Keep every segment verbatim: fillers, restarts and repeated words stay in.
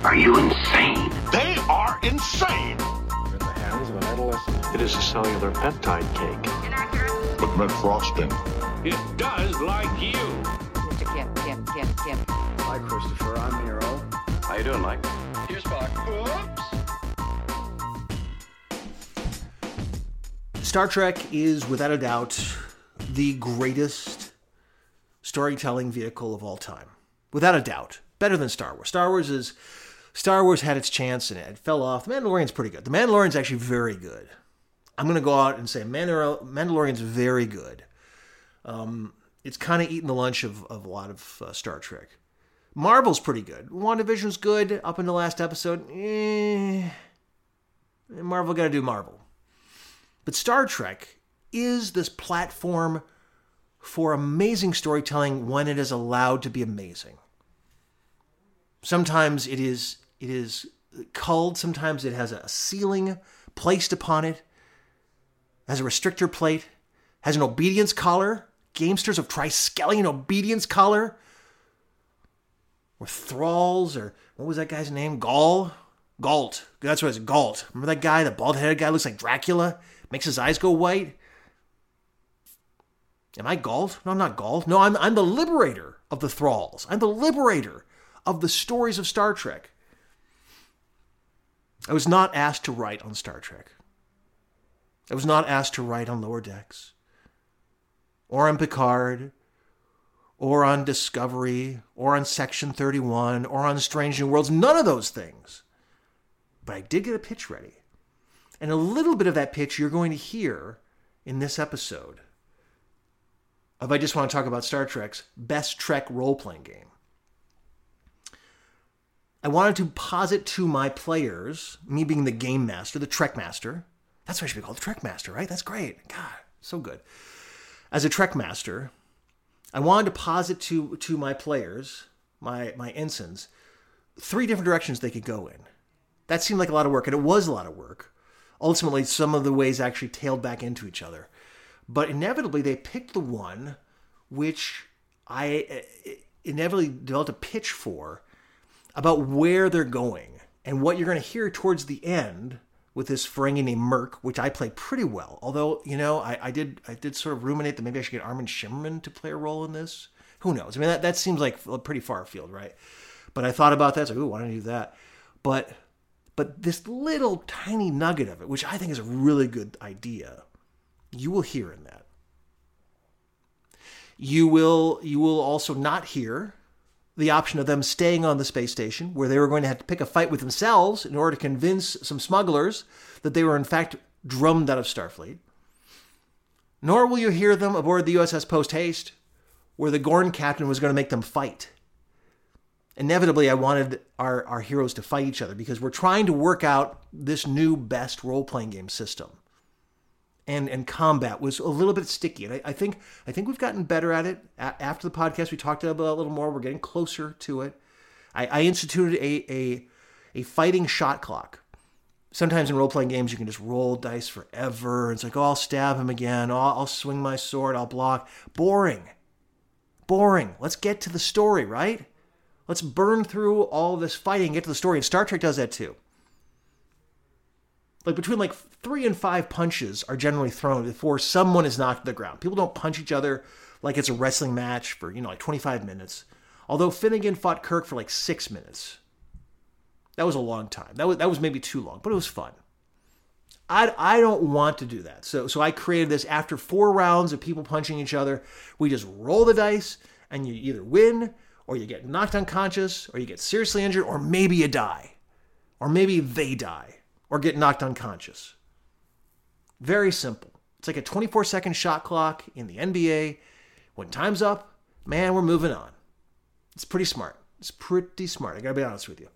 Are you insane? They are insane. In the hands of an adolescent. It is a cellular peptide cake. But meant frosting. It does like you. Mister Kip, Kip, Kip, Kip. Hi, Christopher. I'm Nero. How you doing, Mike? Here's Spock. Oops. Star Trek is, without a doubt, the greatest storytelling vehicle of all time. Without a doubt. Better than Star Wars. Star Wars is... Star Wars had its chance and it fell off. The Mandalorian's pretty good. The Mandalorian's actually very good. I'm going to go out and say Mandal- Mandalorian's very good. Um, it's kind of eating the lunch of, of a lot of uh, Star Trek. Marvel's pretty good. WandaVision's good up until the last episode. Eh, Marvel got to do Marvel. But Star Trek is this platform for amazing storytelling when it is allowed to be amazing. Sometimes it is it is culled. Sometimes it has a ceiling placed upon it, has a restrictor plate, has an obedience collar. Gamesters of Triskelion obedience collar. Or thralls, or what was that guy's name? Gaul? Galt. That's what it's Galt. Remember that guy, the bald-headed guy, looks like Dracula? Makes his eyes go white? Am I Galt? No, I'm not Galt. No, I'm, I'm the liberator of the thralls. I'm the liberator of the stories of Star Trek. I was not asked to write on Star Trek. I was not asked to write on Lower Decks, or on Picard, or on Discovery, or on Section thirty-one, or on Strange New Worlds. None of those things. But I did get a pitch ready. And a little bit of that pitch you're going to hear in this episode of I Just Want to Talk About Star Trek's Best Trek role-playing game. I wanted to posit to my players, me being the game master, the Trek master. That's what I should be called, the Trek master, right? That's great. God, so good. As a Trek master, I wanted to posit to, to my players, my, my ensigns, three different directions they could go in. That seemed like a lot of work, and it was a lot of work. Ultimately, some of the ways actually tailed back into each other. But inevitably, they picked the one which I inevitably developed a pitch for, about where they're going and what you're going to hear towards the end with this Ferengi named Merc, which I played pretty well. Although, you know, I, I did I did sort of ruminate that maybe I should get Armin Shimmerman to play a role in this. Who knows? I mean, that, that seems like pretty far afield, right? But I thought about that. I was like, ooh, why don't I do that? But, but this little tiny nugget of it, which I think is a really good idea, you will hear in that. You will, you will also not hear the option of them staying on the space station, where they were going to have to pick a fight with themselves in order to convince some smugglers that they were in fact drummed out of Starfleet. Nor will you hear them aboard the U S S Post Haste, where the Gorn captain was going to make them fight. Inevitably, I wanted our, our heroes to fight each other because we're trying to work out this new best role-playing game system. And and combat was a little bit sticky. And I, I think I think we've gotten better at it. A- after the podcast, we talked about it a little more. We're getting closer to it. I, I instituted a, a a fighting shot clock. Sometimes in role-playing games, you can just roll dice forever. It's like, oh, I'll stab him again. Oh, I'll swing my sword. I'll block. Boring. Boring. Let's get to the story, right? Let's burn through all this fighting and get to the story. And Star Trek does that too. Like between like three and five punches are generally thrown before someone is knocked to the ground. People don't punch each other like it's a wrestling match for, you know, like twenty-five minutes. Although Finnegan fought Kirk for like six minutes. That was a long time. That was that was maybe too long, but it was fun. I, I don't want to do that. So so I created this after four rounds of people punching each other. We just roll the dice and you either win or you get knocked unconscious or you get seriously injured or maybe you die. Or maybe they die. Or get knocked unconscious. Very simple. It's like a twenty-four second shot clock in the N B A. When time's up, man, we're moving on. It's pretty smart. It's pretty smart. I gotta be honest with you.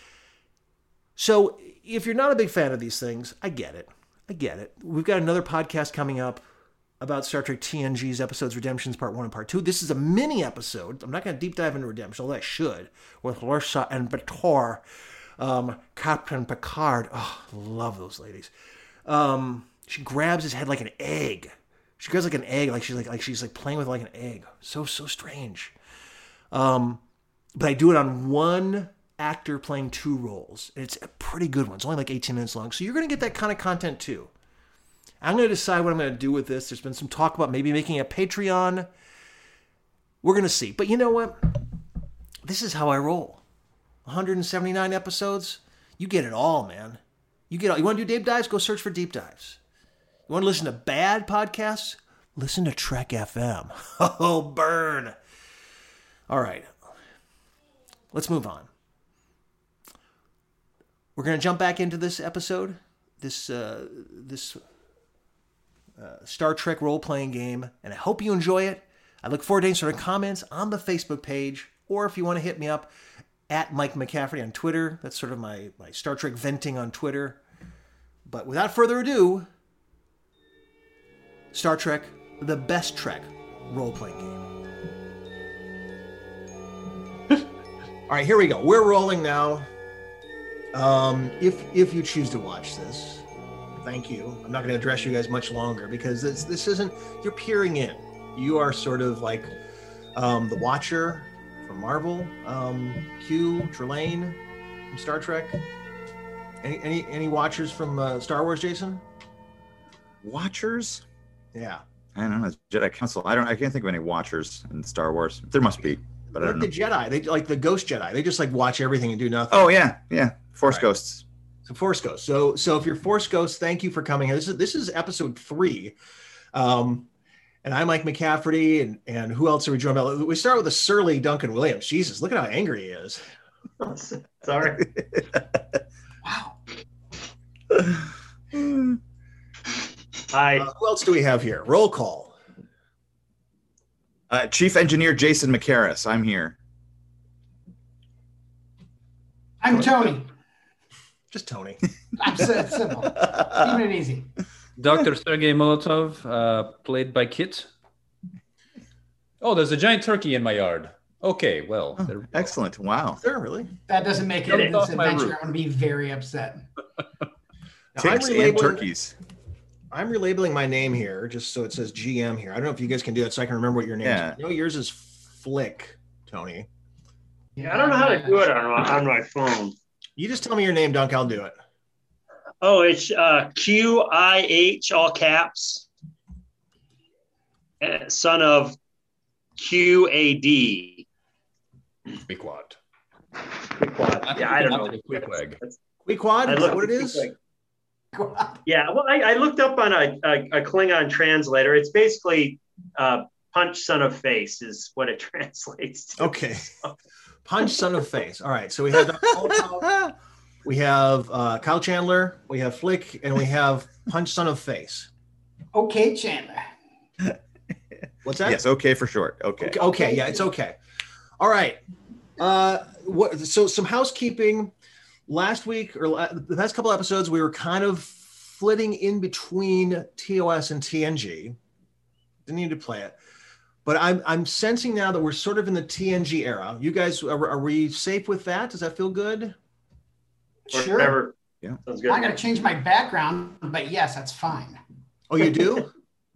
So if you're not a big fan of these things, I get it. I get it. We've got another podcast coming up about Star Trek T N G's episodes Redemptions Part one and Part two. This is a mini episode. I'm not going to deep dive into Redemption, although I should, with Lursa and Bator. Um, Captain Picard. Oh, love those ladies. Um, she grabs his head like an egg. She grabs like an egg, like she's like like she's like playing with like an egg. So so strange. Um, but I do it on one actor playing two roles. It's a pretty good one. It's only like eighteen minutes long. So you're going to get that kind of content too. I'm going to decide what I'm going to do with this. There's been some talk about maybe making a Patreon. We're going to see. But you know what? This is how I roll. one hundred seventy-nine episodes. You get it all, man. You get all. You want to do deep dives? Go search for deep dives. You want to listen to bad podcasts? Listen to Trek F M. Oh, burn. All right. Let's move on. We're going to jump back into this episode, this uh, this uh, Star Trek role-playing game, and I hope you enjoy it. I look forward to answering comments on the Facebook page, or if you want to hit me up, at Mike McCafferty on Twitter. That's sort of my, my Star Trek venting on Twitter. But without further ado, Star Trek, the best Trek role-playing game. All right, here we go. We're rolling now. Um, if if you choose to watch this, thank you. I'm not going to address you guys much longer because this this isn't. You're peering in. You are sort of like um, the Watcher from Marvel, um, Q, Trelane from Star Trek. Any any any Watchers from uh, Star Wars, Jason? Watchers? Yeah. I don't know. It's Jedi Council. I don't. I can't think of any Watchers in Star Wars. There must be, but I Like don't the know. Jedi, they like the Ghost Jedi. They just like watch everything and do nothing. Oh yeah, yeah. Force Right. Ghosts. So Force Ghost. So so if you're Force Ghost, thank you for coming here. This is this is episode three. Um, and I'm Mike McCafferty, and and who else are we joined by? We start with a surly Duncan Williams. Jesus, look at how angry he is. Sorry. Wow. Hi. Uh, who else do we have here? Roll call. Uh, Chief Engineer Jason McCarris. I'm here. I'm Tony. Just Tony. I'm so it's simple. Keeping it easy. Doctor Sergei Molotov, uh, played by Kit. Oh, there's a giant turkey in my yard. Okay, well. Oh, there- excellent. Wow. Sure, really? That doesn't make it Get in it this off my adventure. roof. I'm going to be very upset. Now, I'm Ticks and relabeling- turkeys. I'm relabeling my name here just so it says G M here. I don't know if you guys can do that so I can remember what your name Yeah. is. I know yours is Flick, Tony. Yeah, I don't know how to do it on my, on my phone. You just tell me your name, Dunk. I'll do it. Oh, it's uh, Q I H, all caps, uh, son of Q A D. Queequeg. Yeah, I don't know. Queequeg. Queequeg, I is that looked- what it is? Yeah, well, I, I looked up on a, a, a Klingon translator. It's basically uh, punch son of face is what it translates to. Okay. Punch son of face. All right. So we have we have uh, Kyle Chandler, we have Flick, and we have Punch son of face. Okay, Chandler. What's that? Yes. Okay for short. Okay. Okay, okay, yeah, it's okay. All right. Uh, what? So some housekeeping. Last week or la- the past couple episodes, we were kind of flitting in between T O S and T N G. Didn't need to play it, but I'm I'm sensing now that we're sort of in the T N G era. You guys, are, are we safe with that? Does that feel good? Sure. Whatever. Yeah. Sounds good. I got to change my background, but yes, that's fine. Oh, you do?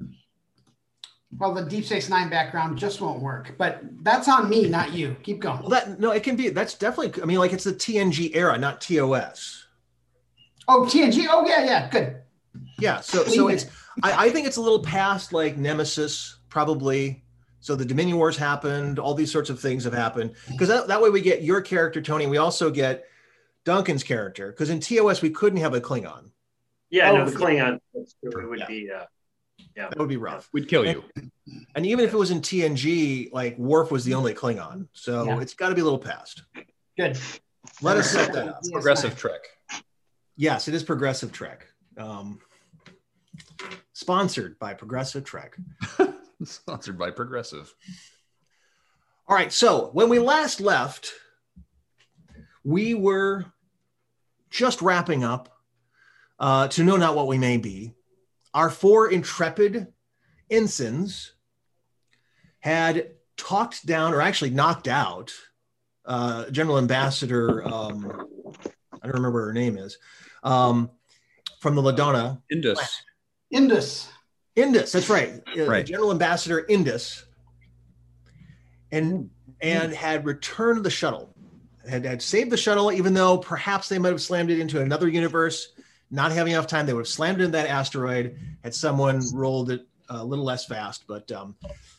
Well, the Deep Space Nine background just won't work, but that's on me, not you. Keep going. Well, that no, it can be. That's definitely. I mean, like it's the T N G era, not T O S. Oh, T N G. Oh, yeah, yeah. Good. Yeah. So, so it's. I, I think it's a little past like Nemesis, probably. So the Dominion Wars happened. All these sorts of things have happened because that, that way we get your character, Tony. And we also get Duncan's character because in T O S we couldn't have a Klingon. Yeah, Oh, no, the Klingon it would Yeah. be. Uh, yeah, That would be rough. We'd kill you. And even if it was in T N G, like Worf was the only Klingon. So Yeah. it's got to be a little past. Good. Let us set that up. Progressive Trek. Yes, it is Progressive Trek. Um, sponsored by Progressive Trek. Sponsored by Progressive. All right. So when we last left, we were just wrapping up uh, to know not what we may be. Our four intrepid ensigns had talked down, or actually knocked out, uh, General Ambassador, um, I don't remember what her name is, um, from the Ladonna. Indus. Indus. Indus, that's right. Uh, Right. General Ambassador Indus, and and had returned the shuttle. had, had saved the shuttle, even though perhaps they might have slammed it into another universe, not having enough time. They would have slammed it in that asteroid had someone rolled it a little less fast. But um,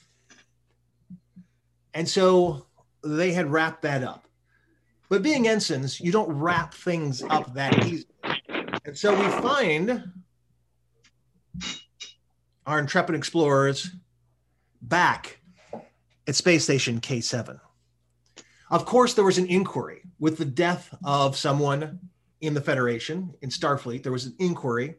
and so they had wrapped that up. But being ensigns, you don't wrap things up that easily. And so we find our intrepid explorers back at Space Station K seven. Of course, there was an inquiry with the death of someone in the Federation, in Starfleet. There was an inquiry.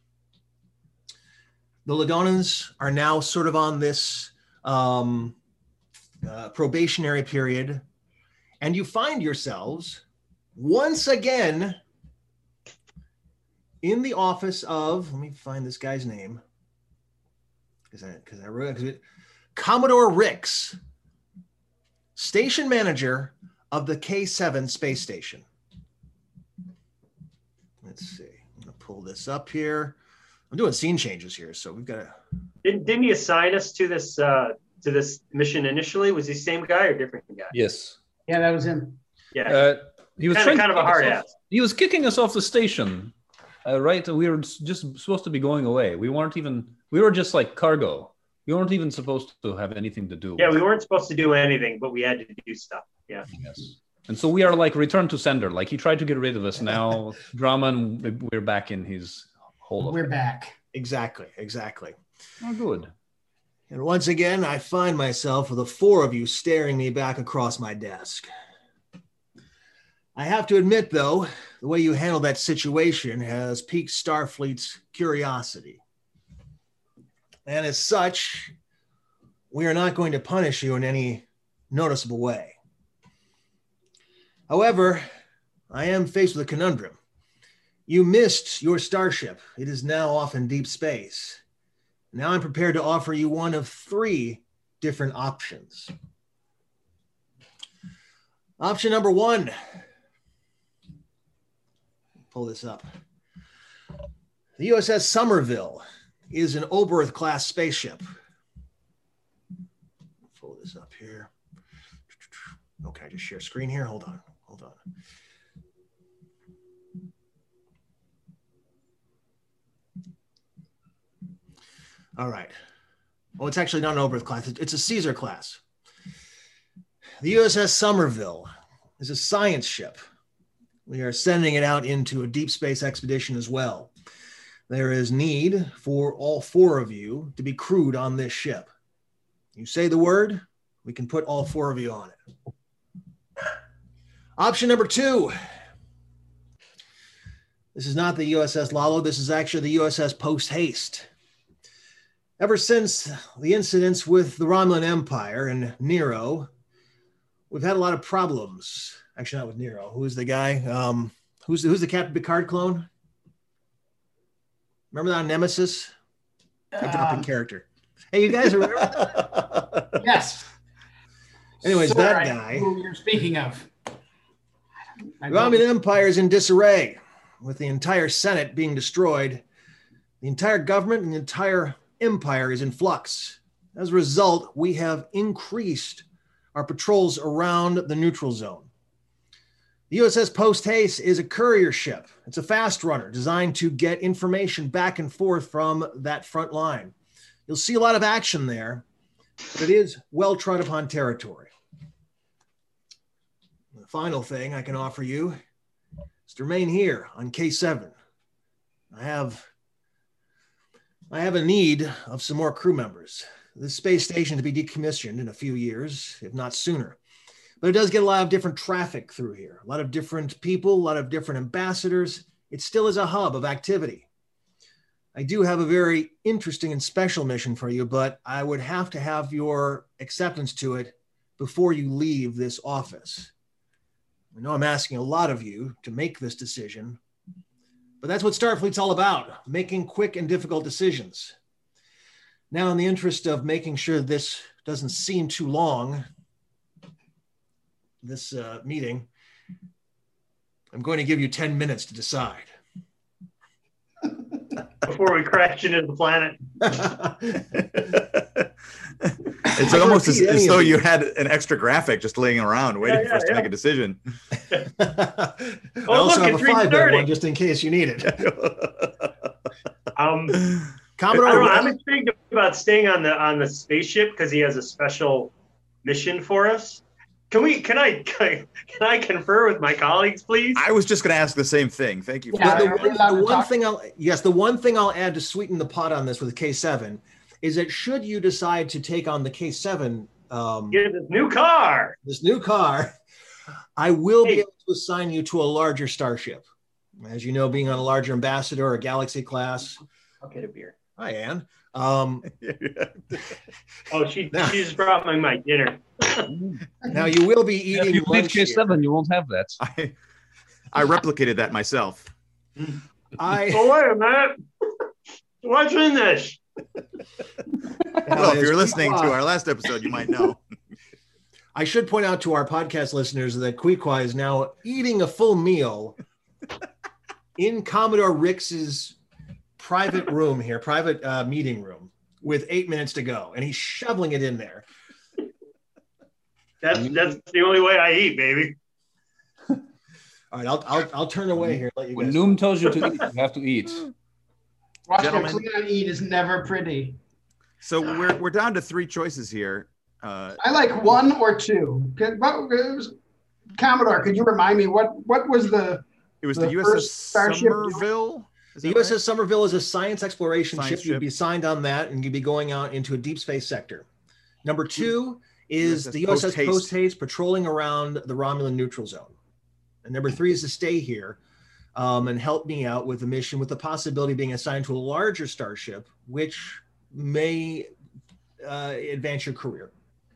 The Lodonans are now sort of on this um, uh, probationary period. And you find yourselves once again in the office of, let me find this guy's name. Because I, because I wrote it, Commodore Ricks, station manager of the K seven space station. Let's see. I'm going to pull this up here. I'm doing scene changes here, so we've got to. Didn't, didn't he assign us to this uh, to this mission initially? Was he the same guy or different guy? Yes. Yeah, that was him. Yeah. Uh, he was kind of, trying kind to of a kick us hard off- ass. He was kicking us off the station, uh, right? We were just supposed to be going away. We weren't even. We were just like cargo. We weren't even supposed to have anything to do. Yeah, with we weren't supposed to do anything, but we had to do stuff. Yeah. Yes. And so we are like return to sender. Like he tried to get rid of us. Now drama, and we're back in his hole. Of We're back. Exactly, exactly. Oh, good. And once again, I find myself with the four of you staring me back across my desk. I have to admit, though, the way you handled that situation has piqued Starfleet's curiosity. And as such, we are not going to punish you in any noticeable way. However, I am faced with a conundrum. You missed your starship. It is now off in deep space. Now I'm prepared to offer you one of three different options. Option number one. Pull this up. The U S S Somerville is an Oberth class spaceship. Pull this up here. Okay, just share screen here. Hold on, hold on. All right. Oh, it's actually not an Oberth class. It's a Caesar class. The U S S Somerville is a science ship. We are sending it out into a deep space expedition as well. There is need for all four of you to be crewed on this ship. You say the word, we can put all four of you on it. Option number two. This is not the U S S Lalo. This is actually the U S S Post Haste. Ever since the incidents with the Romulan Empire and Nero, we've had a lot of problems. Actually, not with Nero. Who's the guy? Um, who's, who's the Captain Picard clone? Remember that on Nemesis? A dropping Um, character. Hey, you guys remember that? Yes. Anyways, Sorry, that guy. Who you're speaking of. I The don't- Romulan Empire is in disarray, with the entire Senate being destroyed. The entire government and the entire empire is in flux. As a result, we have increased our patrols around the neutral zone. The U S S Post Haste is a courier ship. It's a fast runner designed to get information back and forth from that front line. You'll see a lot of action there, but it is well trod upon territory. The final thing I can offer you is to remain here on K seven. I have, I have a need of some more crew members. This space station to be decommissioned in a few years, if not sooner. But it does get a lot of different traffic through here, a lot of different people, a lot of different ambassadors. It still is a hub of activity. I do have a very interesting and special mission for you, but I would have to have your acceptance to it before you leave this office. I know I'm asking a lot of you to make this decision, but that's what Starfleet's all about, making quick and difficult decisions. Now, in the interest of making sure this doesn't seem too long, this uh, meeting, I'm going to give you ten minutes to decide. before we crash into the planet. It's almost as, as though you had an extra graphic just laying around waiting Yeah, for us yeah, to yeah. make a decision. I Oh, also look, have it's a five-bit three thirty. one just in case you need it. Um, I Commodore, don't know. I'm intrigued about staying on the on the spaceship because he has a special mission for us. Can we? Can I? Can I confer with my colleagues, please? I was just going to ask the same thing. Thank you. For Yeah, the, are we one, allowed the to one talk? thing I'll yes, the one thing I'll add to sweeten the pot on this with the K seven is that should you decide to take on the K seven, um, Get this new car. this new car, I will Hey. be able to assign you to a larger starship. As you know, being on a larger ambassador or Galaxy class, I'll get a beer. hi Ann. Um, Oh, she Now- she just brought me my dinner. now you will be If eating you leave lunch K here. seven, you won't have that. I, I replicated that myself. I Oh wait a minute. What's in this? Well, if as you're listening to Queequeg- our last episode, you might know. I should point out to our podcast listeners that Queequeg is now eating a full meal in Commodore Rick's private room here, private uh, meeting room, with eight minutes to go, and he's shoveling it in there. That's that's the only way I eat, baby. All right, I'll I'll, I'll turn away here. Let you When guys. Noom tells you to eat, you have to eat. Watching a Gentlemen. Klingon eat is never pretty. So we're we're down to three choices here. Uh, I like one or two. Could, what, it was, Commodore, could you remind me what what was the it was The the, U S first S Starship- Somerville. Is The that U S S right? Somerville is a science exploration Science ship. You'd ship. be signed on that, and you'd be going out into a deep space sector. Number two is U S S the U S S Post-Haste. Post-Haste patrolling around the Romulan neutral zone. And number three is to stay here um, and help me out with the mission, with the possibility of being assigned to a larger starship, which may uh, advance your career.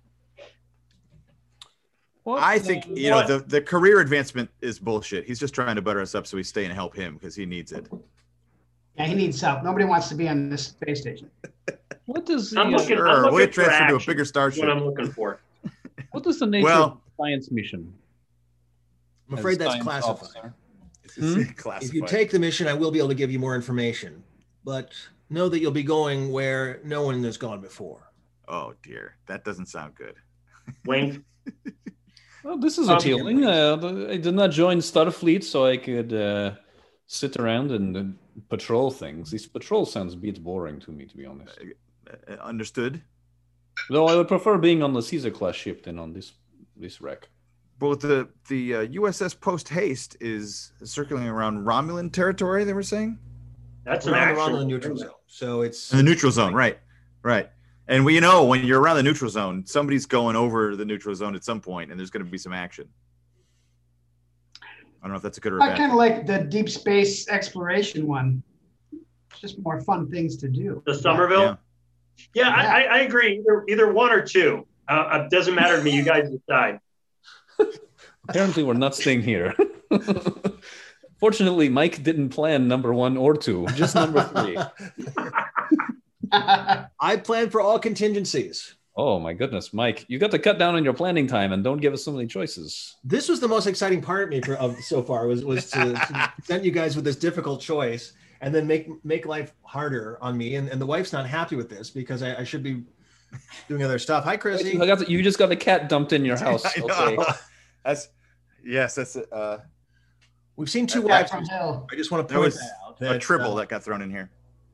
What? I think you know the, the career advancement is bullshit. He's just trying to butter us up so we stay and help him because he needs it. Yeah, he needs help. Nobody wants to be on this space station. What is the I'm uh, looking, I'm Sure, looking we'll for transfer to a action. bigger That's what starship. I'm looking for. what is the nature Well- of the science mission? I'm afraid as that's science classified. officer? This is Hmm? classified. If you take the mission, I will be able to give you more information, but know that you'll be going where no one has gone before. Oh dear, that doesn't sound good. Wink. Well, this is Um, appealing. Uh, the- I did not join Starfleet so I could uh, sit around and uh, patrol things. This patrol sounds a bit boring to me, to be honest. Uh, understood. Though I would prefer being on the Caesar class ship than on this this wreck. But the the uh, U S S Post Haste is circling around Romulan territory. They were saying That's an Around the action. Romulan neutral zone. So it's in the neutral zone, right? Right. And we you know when you're around the neutral zone, somebody's going over the neutral zone at some point, and there's going to be some action. I don't know if that's a good or a I bad. kind of like the deep space exploration one. It's just more fun things to do. The Somerville. Yeah. Yeah, I, I, I agree. Either, either one or two. Uh, it doesn't matter to me. You guys decide. Apparently, we're not staying here. Fortunately, Mike didn't plan number one or two, just number three. I plan for all contingencies. Oh my goodness, Mike, you got to cut down on your planning time and don't give us so many choices. This was the most exciting part of me for, of so far was was to, to present you guys with this difficult choice and then make make life harder on me. And, and the wife's not happy with this because I, I should be doing other stuff. Hi, Chrissy. I got the- you just got a cat dumped in your house. I know. Okay. That's yes, that's a, uh, We've seen two Yeah, wives. From Hill. I just want to that point was that out. a that, triple uh, that got thrown in here.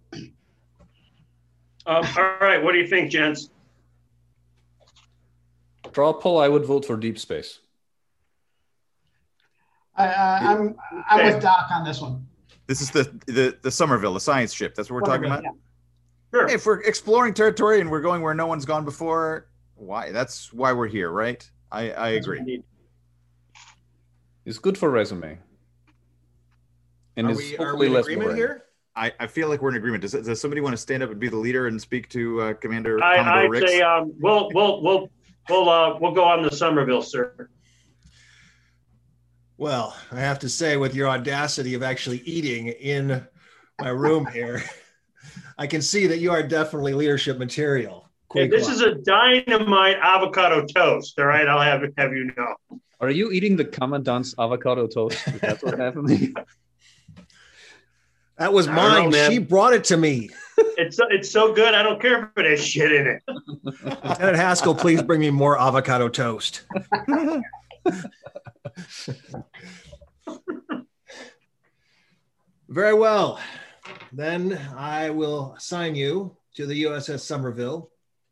Um, all right. What do you think, gents? Draw pull, I would vote for deep space. I, uh, I'm I'm Okay. with Doc on this one. This is the the the Somerville, the science ship. That's what we're talking about. Yeah. Sure. Hey, if we're exploring territory and we're going where no one's gone before, why? That's why we're here, right? I I agree. It's good for resume. And Are it's we, are hopefully we in less agreement boring. here? I, I feel like we're in agreement. Does, does somebody want to stand up and be the leader and speak to uh, Commander I, Commodore I'd Ricks? say um, we'll we'll we'll we'll uh, we'll go on the Somerville, sir. Well, I have to say, with your audacity of actually eating in my room here, I can see that you are definitely leadership material. Hey, this is a dynamite avocado toast. All right, I'll have have you know. Are you eating the commandant's avocado toast? Is that what happened? That was I don't know, mine. man. She brought it to me. It's so, it's so good. I don't care if it has shit in it. Lieutenant Haskell, please bring me more avocado toast. Very well. Then I will assign you to the U S S Somerville.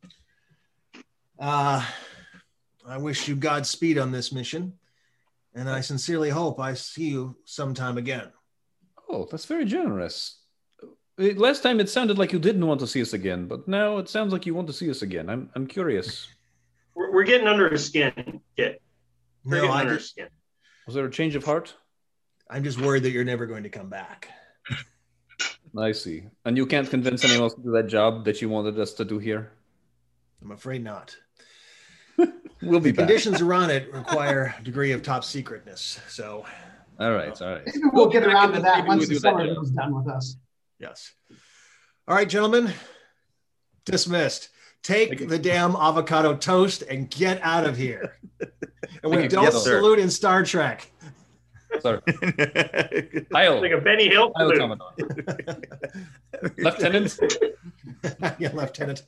Uh, I wish you Godspeed on this mission, and I sincerely hope I see you sometime again. Oh, that's very generous. Uh, Last time it sounded like you didn't want to see us again, but now it sounds like you want to see us again. I'm I'm curious. We're, we're getting under his skin, Kit. We're No, getting I under his just, skin. Was there a change of heart? I'm just worried that you're never going to come back. I see. And you can't convince anyone else to do that job that you wanted us to do here? I'm afraid not. We'll be The back. conditions around it require a degree of top secretness. So, All right, all right. Maybe we'll get back around and to then that maybe once we'll the do that job. Somerville's done with us. yes. All right, gentlemen. Dismissed. Take Thank you. the damn avocado toast and get out of here. And we Thank you. don't Yes, sir. salute in Star Trek. Sorry. Heil. Like a Benny Hill Heil, salute. Commodore. Lieutenant. Yeah, Lieutenant.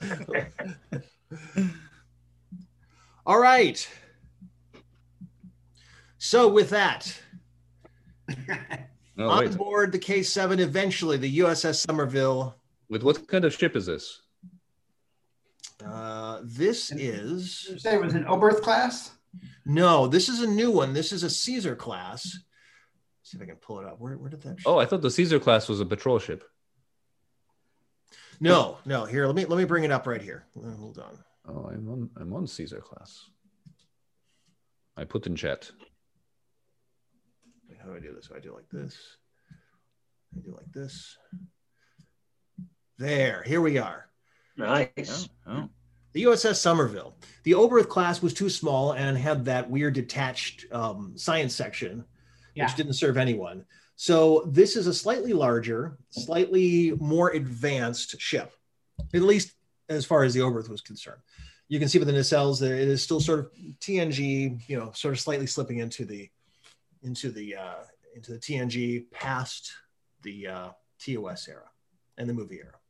All right. So with that, Oh, on wait. board the K seven, eventually the U S S Somerville. With what kind of ship is this? Uh, this is Did you say it was an Oberth class? no, this is a new one. This is a Caesar class. Let's see if I can pull it up. Where, where did that? Oh, I thought the Caesar class was a patrol ship. No, no. Here, let me let me bring it up right here. Uh, Hold on. Oh, I'm on I'm on Caesar class. I put in chat. Wait, how do I do this? So I do like this. I do like this. There. Here we are. Nice. Oh, The U S S Somerville. The Oberth class was too small and had that weird detached um, science section, Yeah. which didn't serve anyone. So this is a slightly larger, slightly more advanced ship, at least as far as the Oberth was concerned. You can see with the nacelles that it is still sort of T N G, you know, sort of slightly slipping into the into the uh, into the T N G past the uh, T O S era and the movie era.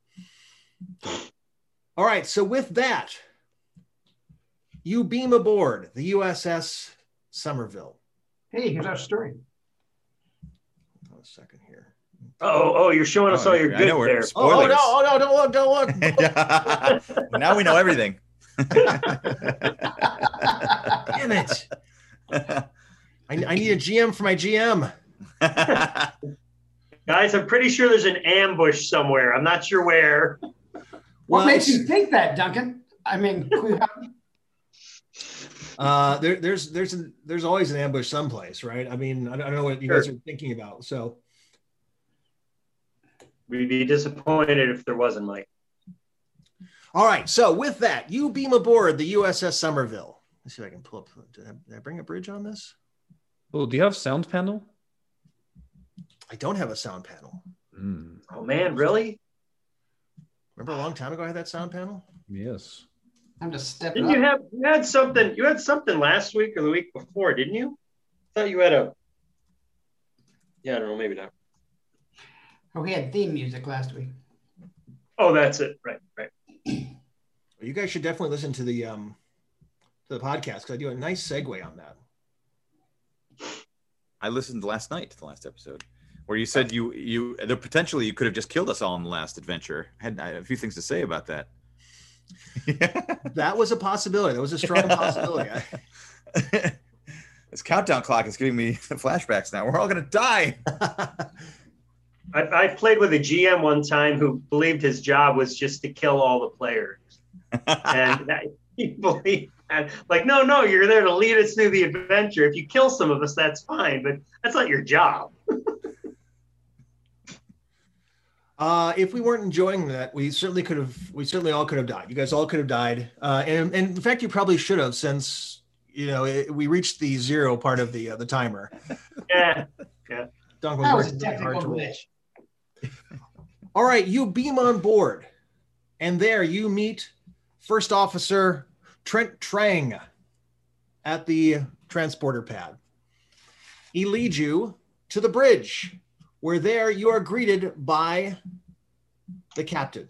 All right, so with that, you beam aboard the U S S Somerville. Hey, here's our story. Hold on a second here. Oh, oh, you're showing us Oh, all your I good know we're- there. Oh, oh Spoilers. no! Oh no! Don't look! Don't look! oh. Now we know everything. Damn it! I, I need a G M for my G M. Guys, I'm pretty sure there's an ambush somewhere. I'm not sure where. What Well, makes you think that, Duncan? I mean, we have- Uh, there, there's there's a, there's always an ambush someplace, right? I mean, I don't, I don't know what you Sure. guys are thinking about. So, We'd be disappointed if there wasn't, Mike. all right. So with that, you beam aboard the U S S Somerville. Let's see if I can pull up. Did I, did I bring a bridge on this? Oh, do you have sound panel? I don't have a sound panel. Mm, Oh man, really? Remember a long time ago I had that sound panel? yes. I'm just stepping Didn't up. you have you had something? You had something last week or the week before, didn't you? I thought you had a. Yeah, I don't know, maybe not. Oh, we had theme music last week. Oh, that's it. Right, right. You guys should definitely listen to the um to the podcast because I do a nice segue on that. I listened last night to the last episode where you said you you the potentially you could have just killed us all in the last adventure. I had, I had a few things to say about that. That was a possibility. That was a strong possibility. I- This countdown clock is giving me flashbacks now. We're all gonna die. I, I played with a G M one time who believed his job was just to kill all the players, and I, he believed that. Like, no, no, you're there to lead us through the adventure. If you kill some of us, that's fine, but that's not your job. Uh, if we weren't enjoying that, we certainly could have. We certainly all could have died. You guys all could have died, uh, and, and in fact, you probably should have, since you know it, we reached the zero part of the uh, the timer. Yeah, Dunk That was working a really hard technical to roll. glitch. All right, you beam on board, and there you meet First Officer Trent Trang at the transporter pad. He leads you to the bridge where there you are greeted by the captain.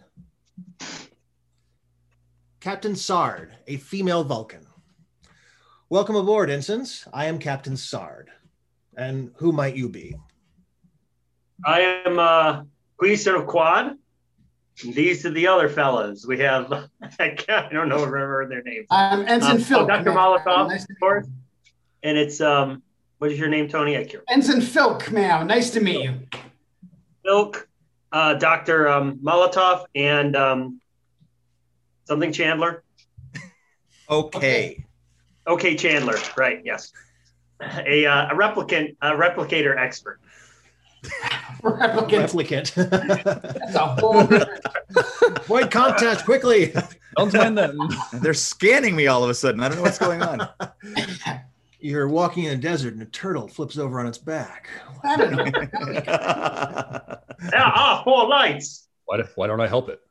Captain Sard, a female Vulcan. Welcome aboard, ensigns. I am Captain Sard. And who might you be? I am uh, Queeson of Quad. These are the other fellas. We have, I don't know, remember their names. I'm Ensign um, Phil. Oh, Doctor Molotov, Nice to of course. And it's, um, what is your name, Tony? I can't remember. Ensign Filk, ma'am. Nice to meet you. Milk, uh, Doctor Um, Molotov, and um, something Chandler. Okay. Okay, Chandler. Right. Yes. A, uh, a replicant, a replicator expert. Replicant. Replicant. That's a whole. Void contact, quickly. Don't mind them. They're scanning me all of a sudden. I don't know what's going on. You're walking in a desert and a turtle flips over on its back. I don't know. Yeah, ah, four lights. Why, why don't I help it?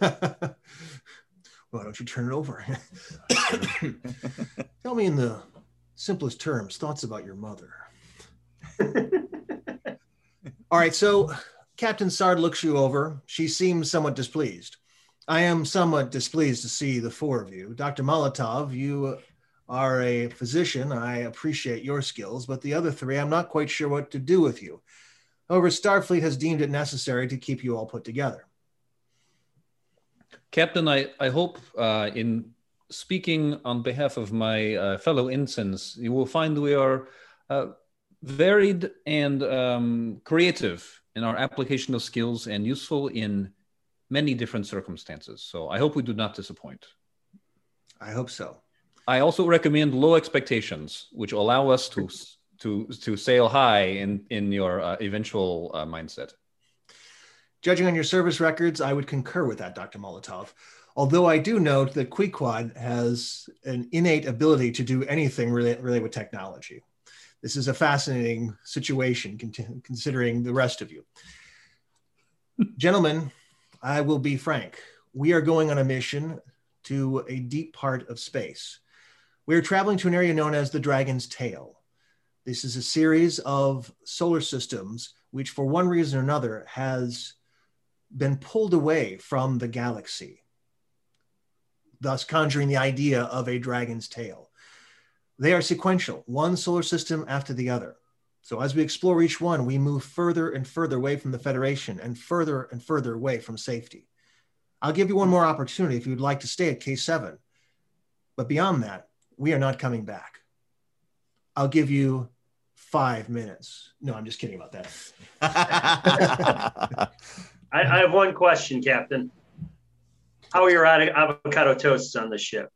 Why don't you turn it over? Tell me in the simplest terms, thoughts about your mother. All right, so Captain Sard looks you over. She seems somewhat displeased. I am somewhat displeased to see the four of you. Doctor Molotov, you are a physician. I appreciate your skills, but the other three, I'm not quite sure what to do with you. However, Starfleet has deemed it necessary to keep you all put together. Captain, I, I hope uh, in speaking on behalf of my uh, fellow ensigns, you will find we are uh, varied and um, creative in our application of skills and useful in many different circumstances. So I hope we do not disappoint. I hope so. I also recommend low expectations, which allow us to to to sail high in in your uh, eventual uh, mindset. Judging on your service records, I would concur with that, Doctor Molotov. Although I do note that Queequad has an innate ability to do anything related, related with technology. This is a fascinating situation, con- considering the rest of you. Gentlemen, I will be frank. We are going on a mission to a deep part of space. We are traveling to an area known as the Dragon's Tail. This is a series of solar systems which, for one reason or another, has been pulled away from the galaxy, thus conjuring the idea of a dragon's tail. They are sequential, one solar system after the other. So as we explore each one, we move further and further away from the Federation and further and further away from safety. I'll give you one more opportunity if you'd like to stay at K seven. But beyond that, we are not coming back. I'll give you five minutes. No, I'm just kidding about that. I, I have one question, Captain. How are your avocado toasts on the ship?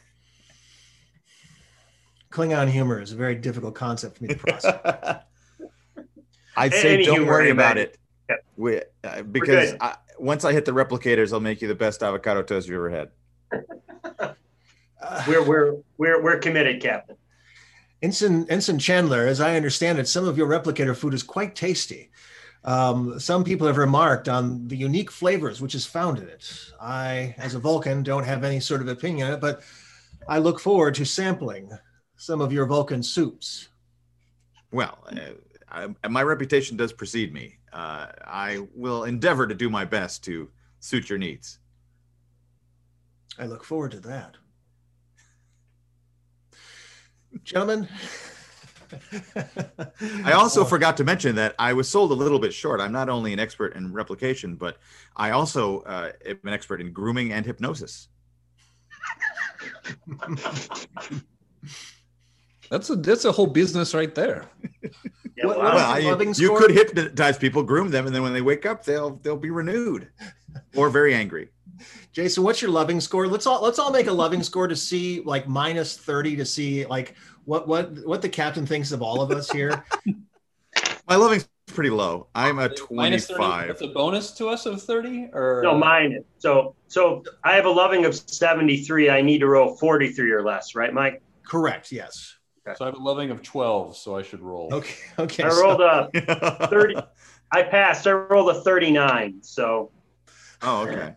Klingon humor is a very difficult concept for me to process. I'd say Any don't humor, worry about anybody. it. Yep. We, uh, because good. I, once I hit the replicators, I'll make you the best avocado toast you've ever had. We're we're we're we're committed, Captain. Ensign, Ensign Chandler, as I understand it, some of your replicator food is quite tasty. Um, some people have remarked on the unique flavors which is found in it. I, as a Vulcan, don't have any sort of opinion on it, but I look forward to sampling some of your Vulcan soups. Well, uh, I, my reputation does precede me. Uh, I will endeavor to do my best to suit your needs. I look forward to that. Gentlemen. I also forgot to mention that I was sold a little bit short. I'm not only an expert in replication, but I also uh, am an expert in grooming and hypnosis. That's a that's a whole business right there. Yeah, What- wow. what is Well, the you, loving you score? could hypnotize people, groom them, and then when they wake up, they'll they'll be renewed or very angry. Jason, what's your loving score? Let's all let's all make a loving score to see like minus thirty to see like what what what the captain thinks of all of us here. My loving's pretty low. I'm a Minus thirty. twenty-five. That's a bonus to us of thirty, or No, mine is. So so I have a loving of seventy-three. I need to roll forty-three or less, right, Mike? Correct. Yes. So I have a loving of twelve, so I should roll. Okay. Okay. I so- rolled a thirty. I passed. I rolled a thirty-nine. So Oh, okay.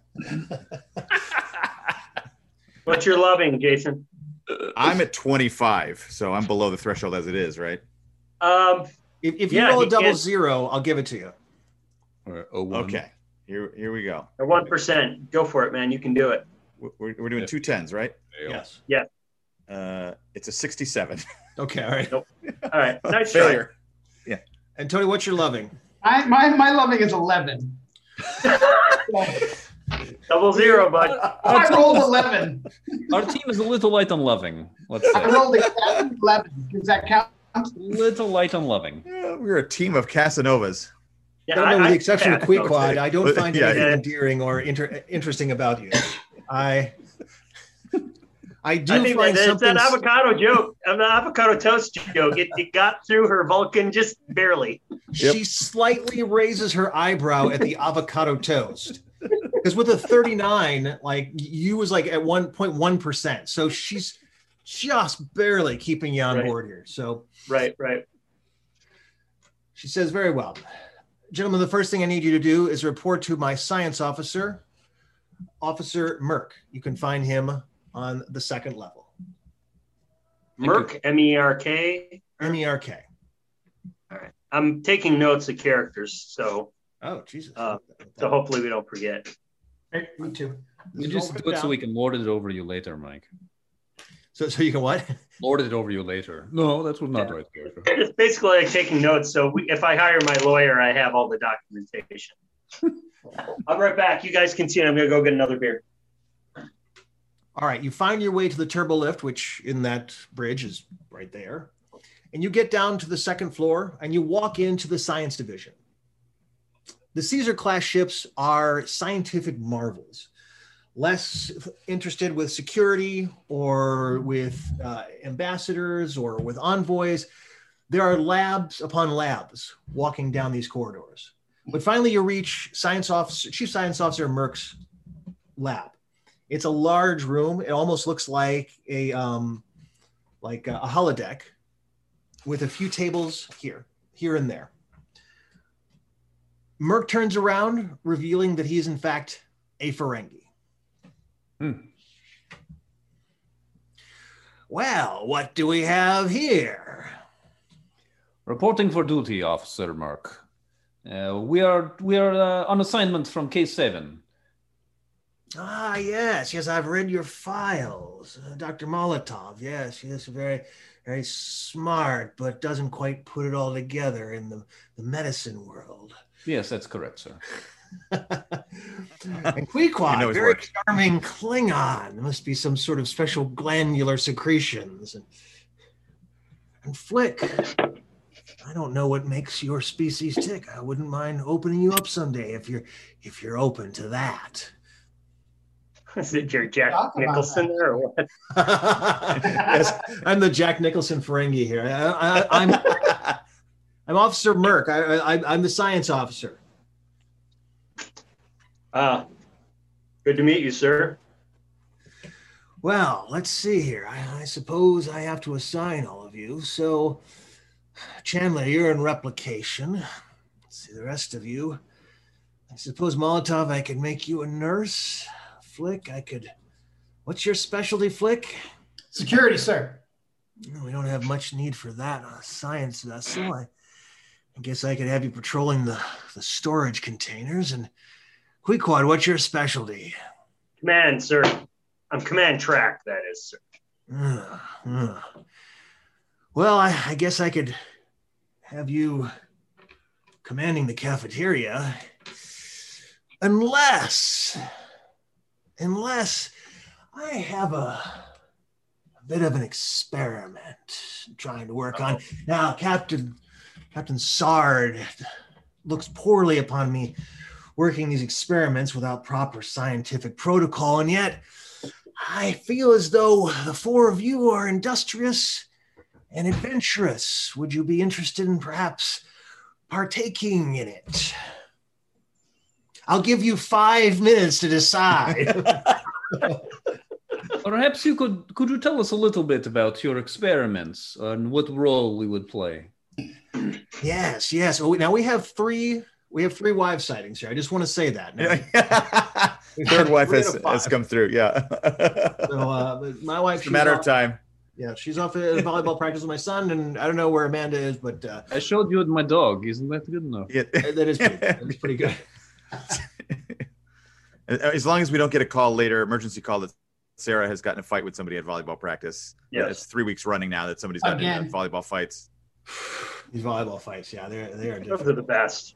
what's your loving, Jason? I'm at twenty-five, so I'm below the threshold as it is, right? Um, If, if you Yeah, roll a he double can't- zero, I'll give it to you. Or oh one. Okay, here here we go. Or one percent. Go for it, man. You can do it. We're, we're doing two tens, right? Yes. Yeah. Uh, it's a sixty-seven. Okay. All right. All right. Nice try. Failure. And Tony, what's your loving? I, my my loving is eleven. Double zero, bud. I rolled eleven. Our team is a little light on loving. Let's I say rolled a eleven. Does that count? little light on loving. Yeah, we're a team of Casanovas. Yeah, I don't know, with I- the exception of I- Queequeg, I don't find Yeah, anything yeah. endearing or inter- interesting about you. I I do I think find that, it's something. that avocado joke, uh, the avocado toast joke. It, it got through her Vulcan just barely. She slightly raises her eyebrow at the avocado toast. Because with a thirty-nine, like you was like at one point one percent. So she's just barely keeping you on Right. board here. So Right, right. she says, very well. Gentlemen, the first thing I need you to do is report to my science officer, Officer Merck. You can find him on the second level. Merc, M E R K. M E R K. All right. I'm taking notes of characters, so Oh, Jesus. Uh, so hopefully we don't forget. Hey, me too. You just do it so we can lord it over you later, Mike. So, so you can what? Lord it over you later. No, that's not the right character. It's basically like taking notes. So we, if I hire my lawyer, I have all the documentation. I'll be right back. You guys can see it. I'm going to go get another beer. All right, you find your way to the turbo lift, which in that bridge is right there. And you get down to the second floor and you walk into the science division. The Caesar class ships are scientific marvels, less interested with security or with uh, ambassadors or with envoys. There are labs upon labs walking down these corridors. But finally you reach Science Officer, Chief Science Officer Merck's lab. It's a large room. It almost looks like a um, like a, a holodeck with a few tables here, here and there. Merck turns around, revealing that he is in fact a Ferengi. Hmm. Well, what do we have here? Reporting for duty, Officer Merck. Uh, we are we are uh, on assignment from K seven. Ah, yes, yes, I've read your files. Uh, Doctor Molotov, yes, yes, very, very smart, but doesn't quite put it all together in the, the medicine world. Yes, that's correct, sir. And Queequeg, You know his very work. charming Klingon. There must be some sort of special glandular secretions. And, and Flick, I don't know what makes your species tick. I wouldn't mind opening you up someday if you're if you're open to that. Is it your Jack Talk about Nicholson that. there or what? Yes, I'm the Jack Nicholson Ferengi here. I, I, I'm I'm Officer Merck. I, I, I'm the science officer. Uh, good to meet you, sir. Well, let's see here. I, I suppose I have to assign all of you. So, Chandler, you're in replication. Let's see the rest of you. I suppose Molotov, I could make you a nurse. Flick, I could. What's your specialty, Flick? Security, sir. No, we don't have much need for that on a science vessel. I, I guess I could have you patrolling the, the storage containers. And Queequeg, what's your specialty? Command, sir. I'm command track, that is, sir. Uh, uh. Well, I, I guess I could have you commanding the cafeteria, unless, unless I have a, a bit of an experiment I'm trying to work on. Now, Captain Captain Sard looks poorly upon me working these experiments without proper scientific protocol, and yet I feel as though the four of you are industrious and adventurous. Would you be interested in perhaps partaking in it? I'll give you five minutes to decide. Perhaps you could could you tell us a little bit about your experiments and what role we would play? Yes, yes. Oh, now we have three. We have three wives sightings here. I just want to say that. Now, we've Third had wife three has, out of five. has come through. Yeah. So uh, but my wife. It's a she's matter off- of time. Yeah, she's off at volleyball practice with my son, and I don't know where Amanda is, but uh, I showed you with my dog. Isn't that good enough? Yeah. that is pretty, that is pretty good. As long as we don't get a call later, emergency call that Sarah has gotten in a fight with somebody at volleyball practice. Yes. It's three weeks running now that somebody's gotten Again. in volleyball fights. These volleyball fights, yeah, they're they are Those are different. the best.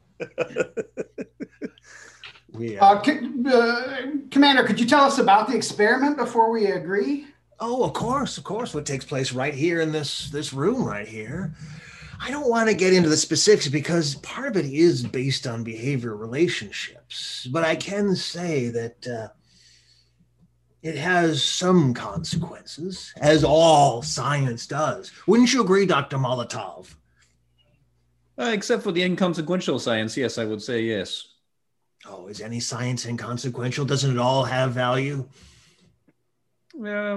We, uh, Uh, c- uh, Commander, could you tell us about the experiment before we agree? oh, of course, of course, what takes place right here in this this room right here. I don't want to get into the specifics because part of it is based on behavior relationships, but I can say that uh, it has some consequences, as all science does. Wouldn't you agree, Doctor Molotov? Uh, except for the inconsequential science, yes, I would say yes. Oh, is any science inconsequential? Doesn't it all have value? Yeah.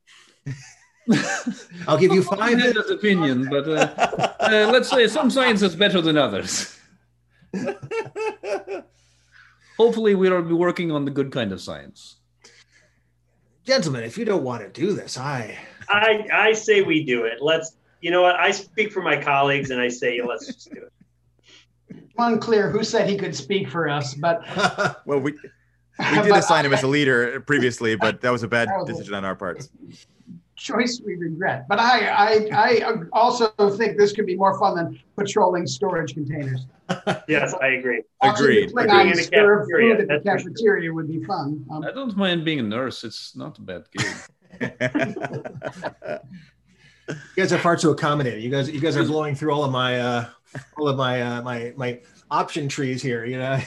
I'll give you I five have minutes. that opinion, but uh, uh, let's say some science is better than others. Hopefully, we'll be working on the good kind of science. Gentlemen, if you don't want to do this, I... I I say we do it. Let's. You know what? I speak for my colleagues, and I say let's just do it. Unclear who said he could speak for us, but Well, we we did But assign him I- as a leader previously, but that was a bad That was a- decision on our parts. choice we regret. But I, I, I also think this could be more fun than patrolling storage containers. Yes, I agree. Agreed. Watching the Agreed. Klingons In the serve cafeteria, food at the that's for sure. cafeteria would be fun. Um, I don't mind being a nurse. It's not a bad gig. You guys are far too accommodating. You guys, you guys are blowing through all of my, uh, all of my, uh, my, my option trees here. You know.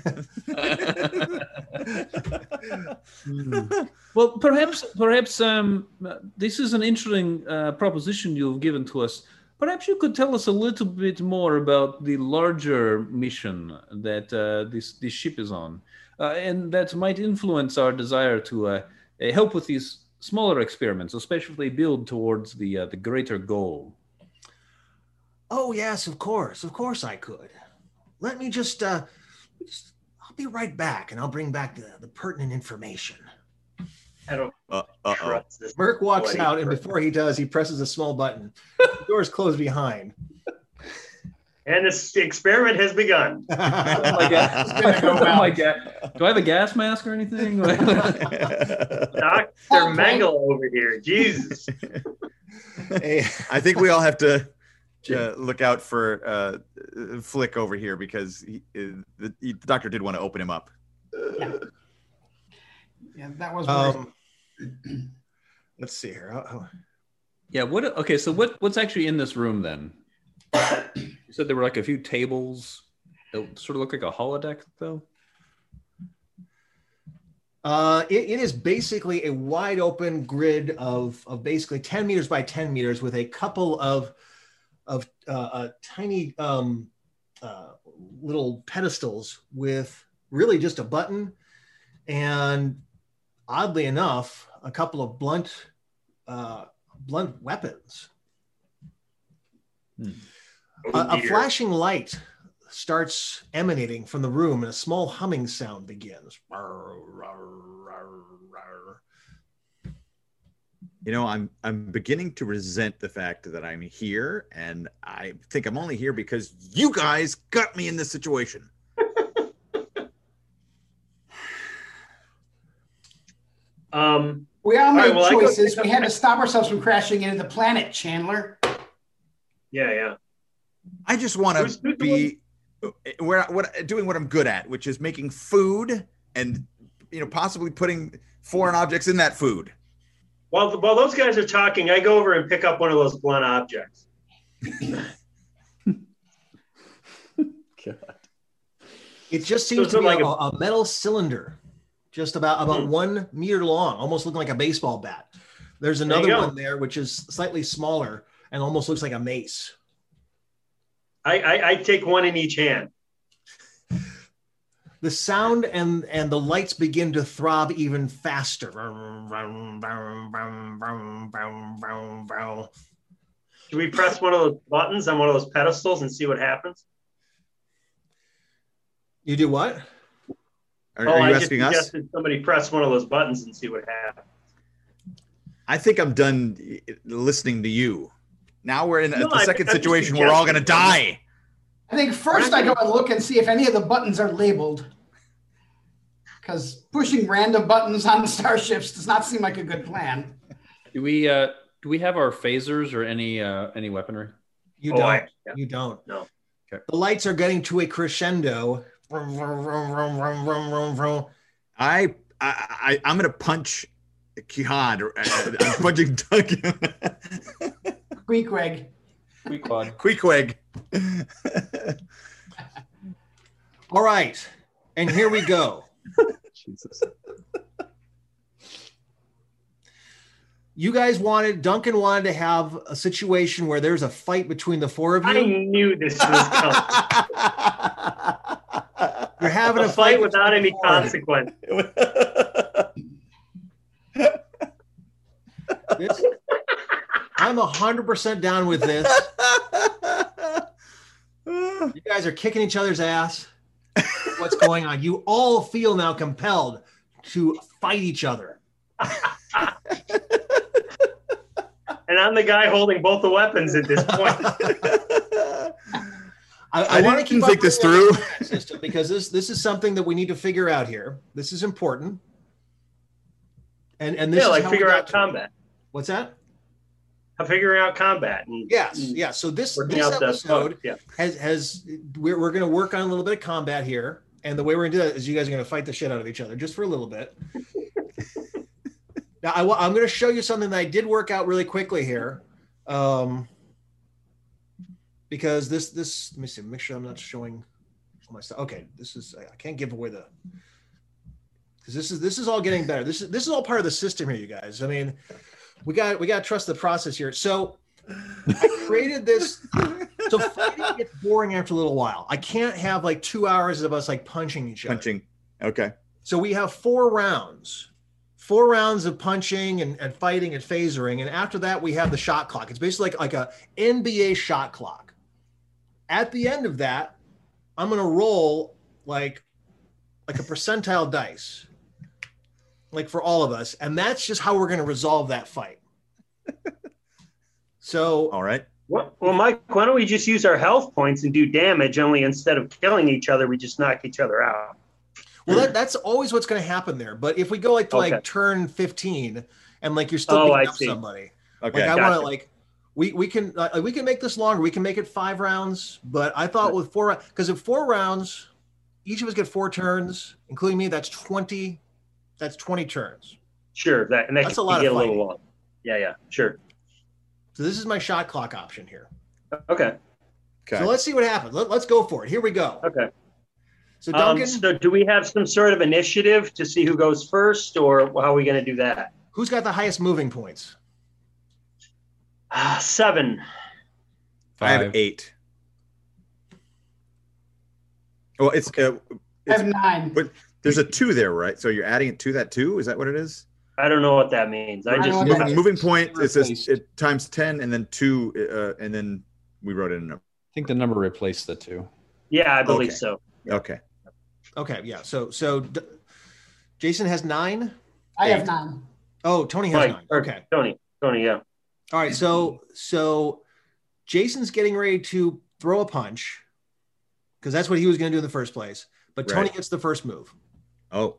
Well, perhaps, perhaps um, this is an interesting uh, proposition you've given to us. Perhaps you could tell us a little bit more about the larger mission that uh, this this ship is on, uh, and that might influence our desire to uh, uh, help with these smaller experiments, especially if they build towards the uh, the greater goal. Oh yes, of course, of course I could. Let me just, uh, just I'll be right back, and I'll bring back the, the pertinent information. I don't Uh, uh-oh. trust this. Burke walks Bloody out, and Burke. before he does, he presses a small button. The doors close behind. And this experiment has begun. Oh my god! gonna go Oh my out. god! Do I have a gas mask or anything? Doctor Oh, Mengele over here. Jesus. Hey, I think we all have to uh, look out for uh, Flick over here because he, uh, the, he, the doctor did want to open him up. yeah, that was worth um, let's see here. Oh, oh. Yeah. What? Okay. So what? What's actually in this room then? You said there were like a few tables that sort of look like a holodeck, though. Uh, it, it is basically a wide open grid of, of basically ten meters by ten meters with a couple of of uh, uh, tiny um, uh, little pedestals with really just a button and, oddly enough, a couple of blunt uh, blunt weapons. Hmm. A, a dear. flashing light starts emanating from the room and a small humming sound begins. You know, I'm I'm beginning to resent the fact that I'm here, and I think I'm only here because you guys got me in this situation. Um, We all All made right, well, I go choices. pick up We had my- to stop ourselves from crashing into the planet, Chandler. yeah, yeah. I just want Who's- to who's the be where what doing what I'm good at, which is making food and you know possibly putting foreign objects in that food. While, while those guys are talking, I go over and pick up one of those blunt objects. It just seems So to be it's a, like a metal cylinder, just about about Hmm. one meter long, almost looking like a baseball bat. There's There you another go. one there which is slightly smaller and almost looks like a mace. I, I, I take one in each hand. The sound and and the lights begin to throb even faster. Do we press one of those buttons on one of those pedestals and see what happens? You do what? Are, oh, are you I asking just us? suggested somebody press one of those buttons and see what happens. I think I'm done listening to you. Now we're in No, the I second think I'm situation. We're all going to suggesting- die. I think first I go and look and see if any of the buttons are labeled. Because pushing random buttons on starships does not seem like a good plan. Do we uh, do we have our phasers or any uh, any weaponry? You Oh, don't. I- yeah. You don't. No. The lights are getting to a crescendo. Vroom, vroom, vroom, vroom, vroom, vroom, vroom, vroom. I, I, I I'm going to punch Jihad. Uh, I'm punching Duncan. Squeakweg. Queequeg. Queequeg. All right. And here we go. Jesus. You guys wanted, Duncan wanted to have a situation where there's a fight between the four of I you. knew this was coming. You're having A a, fight between without the any four of you. consequence. This, I'm one hundred percent down with this. You guys are kicking each other's ass. What's going on? You all feel now compelled to fight each other. And I'm the guy holding both the weapons at this point. I, I want to didn't keep think up this with the through. combat system because this this is something that we need to figure out here. This is important. And and this Yeah, is like how we figure got out to- combat. What's that? I'm figuring out combat. And, Yes, and yeah. So this working this out the episode bugs, yeah. has has we're we're going to work on a little bit of combat here, and the way we're going to do that is you guys are going to fight the shit out of each other just for a little bit. Now I, wa- I'm going to show you something that I did work out really quickly here, um, because this this let me see, make sure I'm not showing my stuff. Okay, this is I can't give away the because this is this is all getting better. This is this is all part of the system here, you guys. I mean, we got we got to trust the process here. So I created this. So fighting gets boring after a little while. I can't have like two hours of us like punching each other. Punching. Okay. So we have four rounds, four rounds of punching and, and fighting and phasering. And after that, we have the shot clock. It's basically like, like a N B A shot clock. At the end of that, I'm going to roll like, like a percentile dice, like for all of us. And that's just how we're going to resolve that fight. So, All right. Well, well, Mike, why don't we just use our health points and do damage? Only instead of killing each other, we just knock each other out. well, that, that's always what's going to happen there. But if we go like to Okay. like turn fifteen and like you're still Oh, beating I up see. somebody, Okay. like I want to gotcha. like we we can uh, we can make this longer. We can make it five rounds. But I thought with four because if four rounds, each of us get four turns, including me. That's twenty. That's twenty turns. Sure, that and that That's can a lot of get a little fighting. long. Yeah, yeah, sure. So this is my shot clock option here. Okay, Okay. So let's see what happens. Let, let's go for it. Here we go. okay. So Um, Duncan, so, do we have some sort of initiative to see who goes first, or how are we going to do that? who's got the highest moving points? Ah, seven. I have Five. eight. Well, it's uh, I have it's nine. but there's a two there, right? So you're adding it to that two. Is that what it is? I don't know what that means. I I just don't know what Moving, that is. moving point. It says Replaced. it times ten, and then two, uh, and then we wrote in a number. I think the number replaced the two. yeah, I believe Okay. so. Okay. Okay, yeah. So so D- Jason has nine. I have nine. Oh, Tony has Mike, nine. or Okay. Tony, Tony, yeah. All right, so so Jason's getting ready to throw a punch because that's what he was going to do in the first place. But Tony Right. gets the first move. Oh.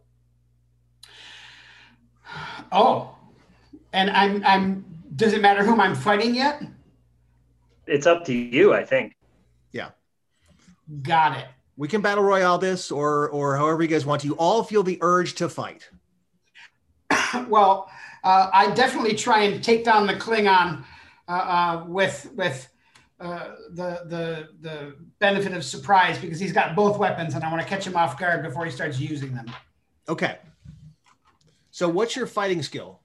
Oh, and I'm I'm. Does it matter whom I'm fighting yet? It's up to you, I think. Yeah, Got it. we can battle royale this or or however you guys want to. You all feel the urge to fight. Well, uh, I definitely try and take down the Klingon uh, uh, with with uh, the the the benefit of surprise because he's got both weapons, and I want to catch him off guard before he starts using them. Okay. So what's your fighting skill?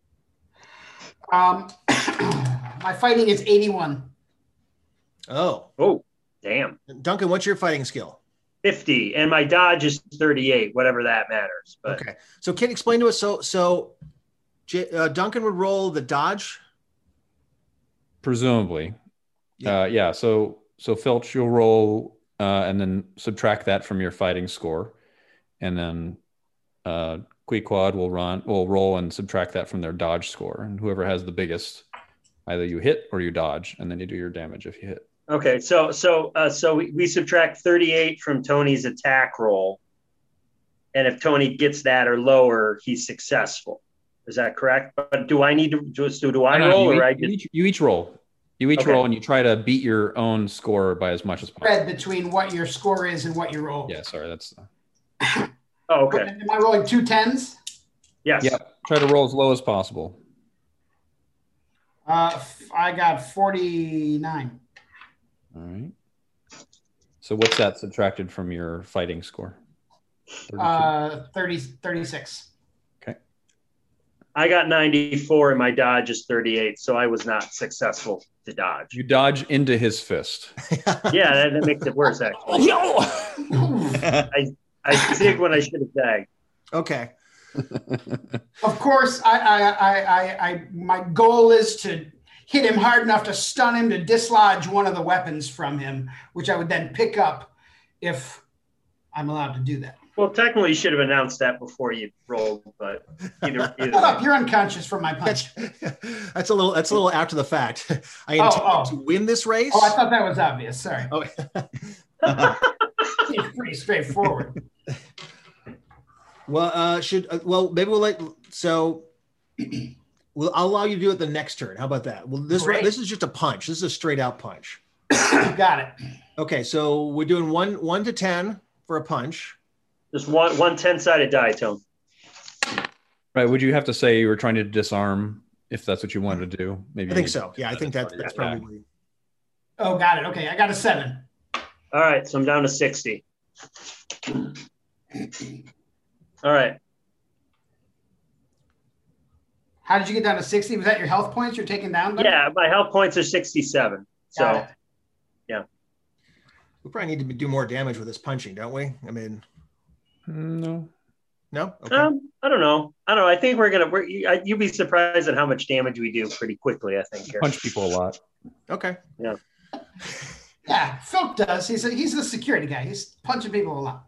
Um, my fighting is eighty-one. Oh, Oh, damn. Duncan, what's your fighting skill? fifty, and my dodge is thirty-eight, whatever that matters. But Okay. So can you explain to us? So so J- uh, Duncan would roll the dodge. Presumably. Yeah. Uh, yeah. So so Filch, you'll roll uh, and then subtract that from your fighting score, and then uh, Queequeg will run, will roll and subtract that from their dodge score, and whoever has the biggest, either you hit or you dodge, and then you do your damage if you hit. Okay, so so uh, so we, we subtract thirty-eight from Tony's attack roll, and if Tony gets that or lower, he's successful. Is that correct? But do I need to just do, do I No, no, roll you, or I each, you, just each, you each roll? You each Okay. roll, and you try to beat your own score by as much as possible. Spread between what your score is and what you roll. Yeah, sorry, that's Oh, okay. Am I rolling two tens? Yes. yeah. Try to roll as low as possible. Uh, f- I got forty-nine. All right. So what's that subtracted from your fighting score? thirty-two? Uh, thirty, thirty-six. Okay. I got ninety-four and my dodge is thirty-eight, so I was not successful to dodge. You dodge into his fist. Yeah, that, that makes it worse actually. I I dig when I should have zagged. Okay. Of course, I, I, I, I, I, my goal is to hit him hard enough to stun him, to dislodge one of the weapons from him, which I would then pick up if I'm allowed to do that. Well, technically, you should have announced that before you rolled, but either. either Shut up! You're unconscious from my punch. That's, that's a little. That's a little after the fact. I Oh, intended oh. to win this race. Oh, I thought that was obvious. Sorry. Oh. It's pretty straightforward. Well, uh, should uh, well maybe we'll let so. Well, I'll allow you to do it the next turn. How about that? Well, this Great. this is just a punch. This is a straight out punch. Got it. Okay, so we're doing one one to ten for a punch. Just one one ten sided die, Tone. Right. Would you have to say you were trying to disarm if that's what you wanted to do? Maybe I you think need so. to- Yeah, I think that, that's Yeah. probably. Oh, got it. Okay, I got a seven. All right, so I'm down to sixty. All right. How did you get down to sixty? Was that your health points you're taking down? there? Yeah, my health points are sixty-seven. Got So it. We probably need to do more damage with this punching, don't we? I mean, No. no. Okay. um, I don't know. I don't know. I think we're gonna. We're, you, I- you'd be surprised at how much damage we do pretty quickly. I think here. Punch people a lot. Okay. Yeah, Philp does. He's a, he's the security guy. He's punching people a lot.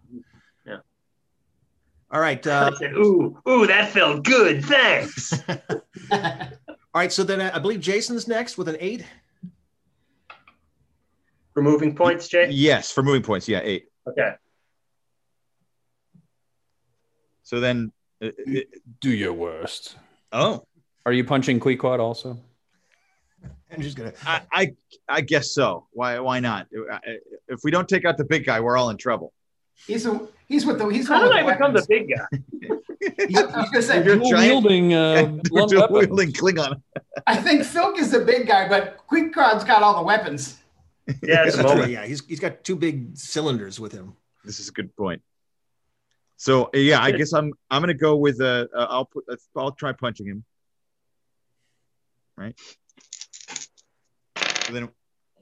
All right. I Uh, said, "Ooh, ooh, that felt good. Thanks." all right. So then I I believe Jason's next with an eight. Removing points, Jay. Yes, for moving points. Yeah, eight. Okay. So then, uh, it, Do your worst. oh, Are you punching Queequeg also? I'm just gonna. I, I I guess so. Why why not? If we don't take out the big guy, we're all in trouble. He's a, he's with the he's How one did with I become the weapons. big guy? He's, he's gonna say, You're Dual giant- wielding uh, blunt Dual weapons. wielding Klingon. I think Philp is the big guy, but Queequeg's got all the weapons. Yeah, it's a That's right, moment. yeah, he's he's got two big cylinders with him. This is a good point. So uh, yeah, I guess I'm I'm gonna go with uh, uh I'll put uh, I'll try punching him. Right. So then.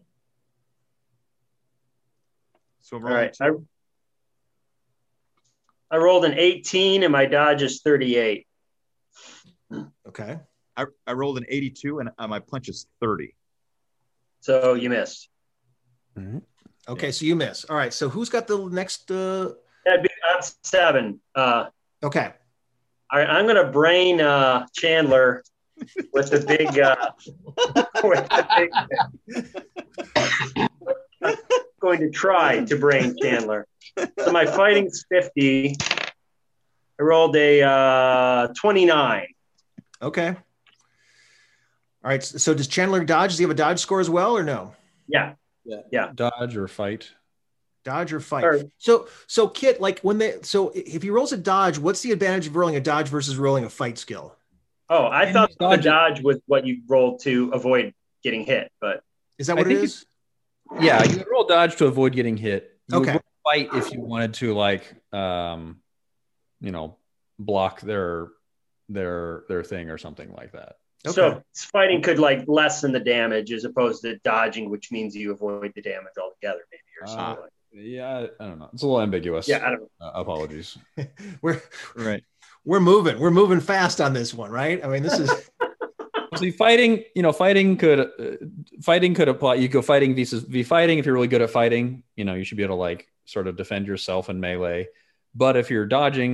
So I'm All rolling right. two. I, I rolled an eighteen and my dodge is thirty-eight. Okay. I, I rolled an eighty-two and uh, my punch is thirty. So you missed. Okay. So you miss. All right. So who's got the next? Uh... That'd be I'm seven. Uh, Okay. all right, I'm gonna brain uh, Chandler with the big. Uh, with the big I'm going to try to brain Chandler. So my fighting's fifty. I rolled a uh, twenty-nine. Okay. All right. So does Chandler dodge? Does he have a dodge score as well, or no? Yeah. Yeah. Dodge or fight. Dodge or fight. Or- So so Kit, like when they so if he rolls a dodge, what's the advantage of rolling a dodge versus rolling a fight skill? Oh, I And thought the dodge- dodge was what you rolled to avoid getting hit, but Is that I what it think is? Yeah, you would roll dodge to avoid getting hit. You would Okay. roll fight if you wanted to, like, um, you know, block their their their thing or something like that. Okay. so fighting could like lessen the damage as opposed to dodging, which means you avoid the damage altogether, maybe or something. Uh, like that. Yeah, I don't know. It's a little ambiguous. Yeah, I don't know. Uh, apologies. we're Right. we're moving. We're moving fast on this one, right? I mean, this is See, fighting, you know, fighting could uh, fighting could apply. You go fighting versus v fighting. If you're really good at fighting, you know, you should be able to like sort of defend yourself in melee. But if you're dodging,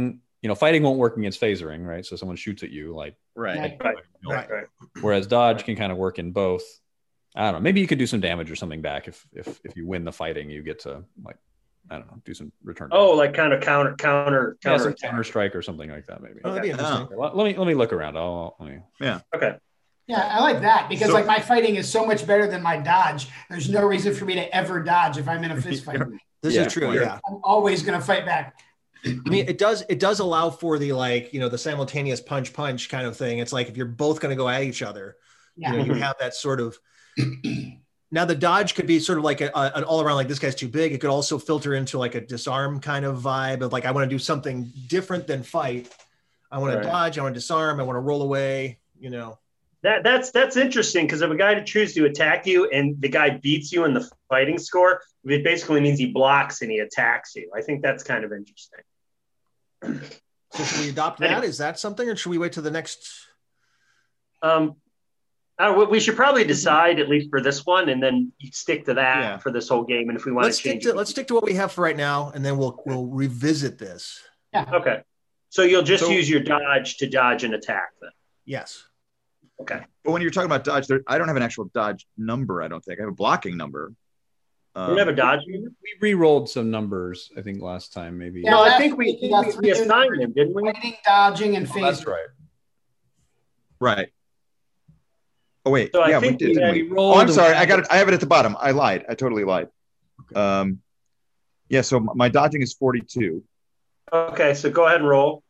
you know, fighting won't work against phasering, right? So someone shoots at you, like Right. Right. Right. Right. whereas dodge can kind of work in both. I don't know. Maybe you could do some damage or something back if if if you win the fighting, you get to like I don't know, do some return. Oh, like kind of counter counter yeah, counter some attack. counter strike or something like that. Maybe. Oh, that'd be interesting. Let, let me let me look around. I'll, let me. Yeah. Okay. Yeah, I like that because So- like my fighting is so much better than my dodge. There's no reason for me to ever dodge if I'm in a fist fight. This Yeah. is true. Yeah. I'm always going to fight back. I mean, it does it does allow for the like you know the simultaneous punch punch kind of thing. It's like if you're both going to go at each other, Yeah. you know, you have that sort of. Now the dodge could be sort of like a, a- an all around like this guy's too big. It could also filter into like a disarm kind of vibe of like I want to do something different than fight. I want Right. to dodge. I want to disarm. I want to roll away. You know. That that's that's interesting because if a guy chooses to attack you and the guy beats you in the fighting score, it basically means he blocks and he attacks you. I think that's kind of interesting. So should we adopt that? Is that something, or should we wait to the next? Um, uh, we- we should probably decide at least for this one, and then you stick to that Yeah. for this whole game. And if we want Let's to stick change, to it, let's stick to what we have for right now, and then we'll we'll revisit this. okay. So you'll just So- use your dodge to dodge and attack then. Yes. Okay. But when you're talking about dodge, there, I don't have an actual dodge number. I don't think I have a blocking number. You Um, have a dodge? We re-rolled some numbers, I think last time maybe. Yeah, No, I last think we, week you we, got we three assigned numbers. him, didn't we? Fighting, dodging, and Oh, that's phasing. right. right. Oh wait, So I yeah, we think did. we Didn't had- we? we Oh, rolled I'm sorry. and- I got it. I have it at the bottom. I lied. I totally lied. Um, yeah. So my dodging is forty-two. Okay, so go ahead and roll.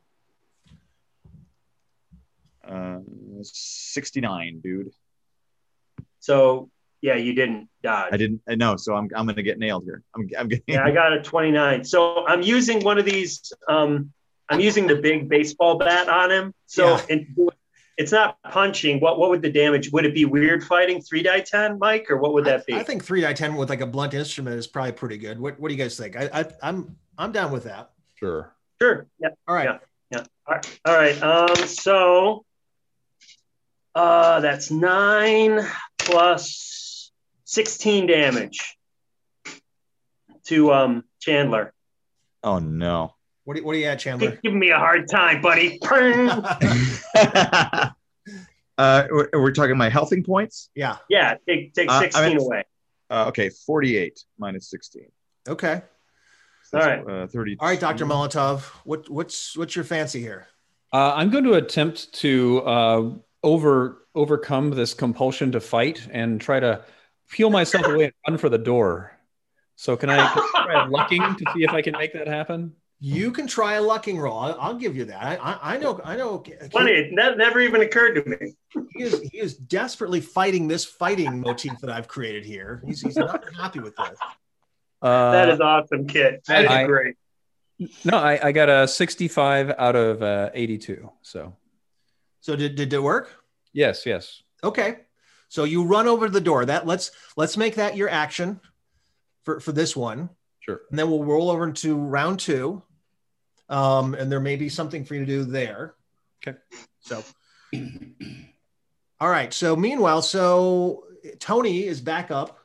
Uh, sixty-nine, dude. So yeah, you didn't dodge. I didn't. I know. So I'm. I'm gonna get nailed here. I'm. I'm getting. Yeah, I got a twenty-nine. So I'm using one of these. Um, I'm using the big baseball bat on him. So Yeah. it, it's not punching. What what would the damage? Would it be weird fighting three die ten, Mike, or what would that be? I think three die ten with like a blunt instrument is probably pretty good. What What do you guys think? I, I I'm I'm down with that. Sure. Sure. Yeah. All right. Yeah. Yeah. All right. All right. Um. So. Uh, that's nine plus sixteen damage to um Chandler. Oh no. What do, what do you at, Chandler? Keep giving me a hard time, buddy. uh, we're, we're talking my healthing points. Yeah. Yeah, take take Uh, I sixteen mean- away. Uh, okay, forty-eight minus sixteen. Okay. So All that's, right. Uh, thirty. All right, Doctor Molotov. What what's what's your fancy here? Uh, I'm going to attempt to uh, over overcome this compulsion to fight and try to peel myself away and run for the door. So can I, can I try lucking to see if I can make that happen? You can try a lucking roll. I'll, I'll give you that. I, I, I know. I know. Funny, that never even occurred to me. He is he is desperately fighting this fighting motif that I've created here. He's, he's not happy with this. Uh, That is awesome, Kit. That is I- great. no, I, I got a sixty-five out of uh, eighty-two. So So did did it work? yes, yes. Okay. So you run over to the door. That let's let's make that your action for for this one, Sure. and then we'll roll over into round two. Um, and there may be something for you to do there. Okay. So, all right. So meanwhile, so Tony is back up.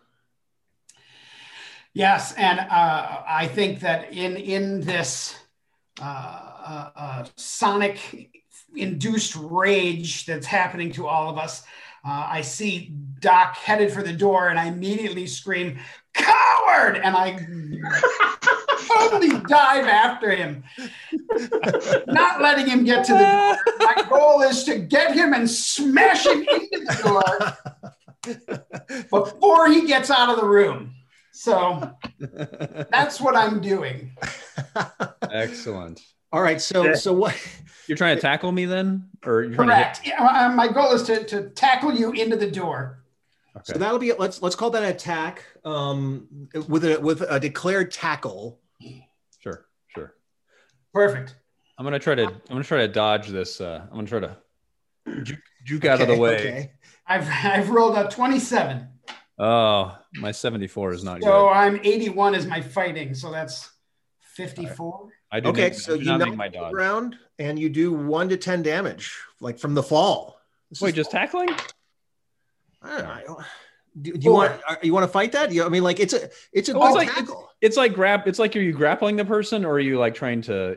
Yes, and uh, I think that in in this uh, uh, uh, sonic induced rage that's happening to all of us, uh, I see Doc headed for the door, and I immediately scream, "Coward!" and I totally dive after him, not letting him get to the door. My goal is to get him and smash him into the door before he gets out of the room. So that's what I'm doing. Excellent. All right. So Yeah. so what? You're trying to tackle me then, or you're trying Correct. Yeah, uh, my goal is to, to tackle you into the door. to hit? So Okay. that'll be let's let's call that an attack um, with a with a declared tackle. Sure, sure. Perfect. I'm gonna try to. I'm gonna try to dodge this. Uh, I'm gonna try to juke, juke out of the Okay, way. okay. I've I've rolled a twenty-seven. Oh, my seventy-four is not So good. I'm eighty-one as my fighting. So that's fifty-four. I do Okay, not, so I do you not knock make my the dodge. ground and you do one to ten damage, like from the fall. This Wait, is- just tackling? I don't know. Do, do you want are- you want to fight that? You, I mean, like it's a it's a Well, good it's like- tackle. It's like grab. It's like are you grappling the person, or are you like trying to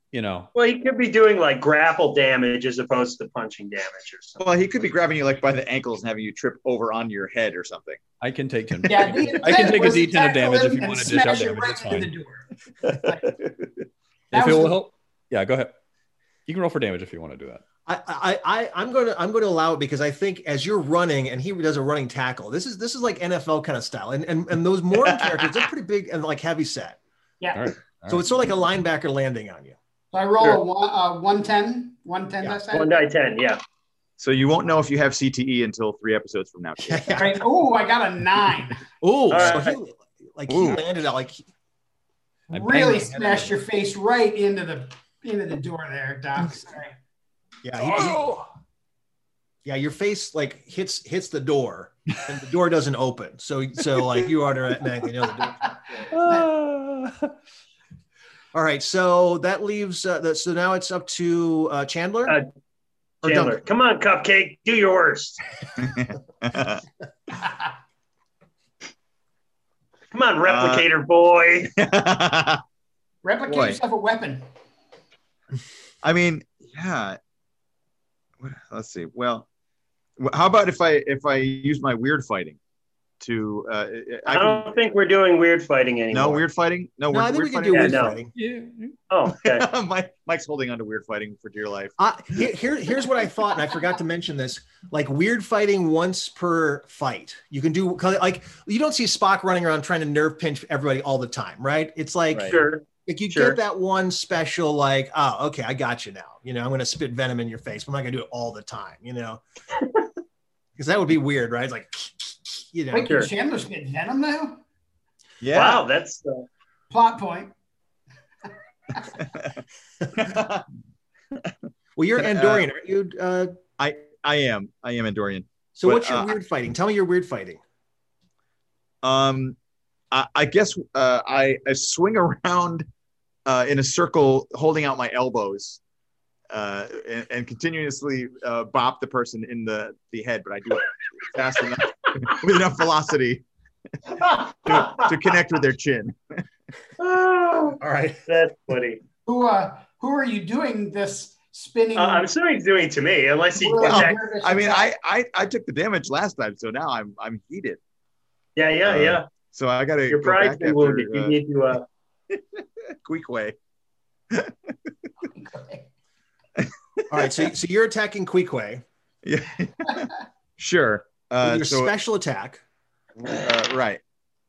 you know. Well, he could be doing like grapple damage as opposed to punching damage or something. Well, he could be grabbing you like by the ankles and having you trip over on your head or something. I can take ten. Yeah, the I can take a was D ten of damage if you tackle him want to and dish out smash it damage. That's right into fine. the door. If it was will the- help, yeah, go ahead. You can roll for damage if you want to do that. I, I, I, I'm going to, I'm going to allow it because I think as you're running and he does a running tackle, this is, this is like N F L kind of style. And, and, and those Morton characters, they're pretty big and like heavy set. Yeah. All right. All So right. it's sort of like a linebacker landing on you. So I roll Sure. a one, uh, one ten, one ten Yeah. that side. One die ten, yeah. So you won't know if you have C T E until three episodes from now. Right. Oh, I got a nine. Oh, All so right. he, like Ooh. he landed out like, I banged Really my head smashed on your face right into the into the door there, Doc. Sorry. yeah, he, he- yeah, your face like hits, hits the door and the door doesn't open. So, so like you automatically know the door. Ah. All right. So that leaves, uh, the, so now it's up to uh, Chandler. Uh, Or Chandler, Duncan. come on, Cupcake, do your worst. Come on, replicator boy. Replicate Boy. yourself a weapon. I mean, yeah. What- Let's see. Well, wh- how about if I if I use my weird fighting to? Uh, I I can, don't think we're doing weird fighting anymore. no weird fighting. No, No, weird, I think weird we can fighting? do Yeah, weird no. fighting. Yeah. Oh, okay. Mike, Mike's holding on to weird fighting for dear life. Uh, here, here, here's what I thought, and I forgot to mention this. Like weird fighting once per fight. You can do like you don't see Spock running around trying to nerve pinch everybody all the time, right? It's like Right. Sure. like you Sure. get that one special, like, oh, okay, I got you now. You know, I'm gonna spit venom in your face, but I'm not gonna do it all the time, you know. Because that would be weird, right? It's like you know. Wait, Sure. can Chandler spit venom now? Yeah. Wow, that's uh, Plot point. Well, you're Uh, Andorian, aren't you? Uh, I I am I am Andorian. so but, what's your uh, weird fighting? Tell me your weird fighting. Um, I, I guess uh, I, I swing around uh, in a circle, holding out my elbows, uh, and, and continuously uh, bop the person in the, the head. But I do it fast enough with enough velocity to, to connect with their chin. oh, All right. that's funny. Who uh who are you doing this spinning? Uh, I'm assuming he's doing it to me, unless he. Well, Well, nervous I mean, attack? I, I I took the damage last time, so now I'm I'm heated. yeah, yeah, uh, yeah. So I got to Your go pride's back been after wounded. You uh, need to. Uh, quick way. All right. So, so you're attacking Queequeg Yeah, sure. with Uh, your so special attack. uh, right.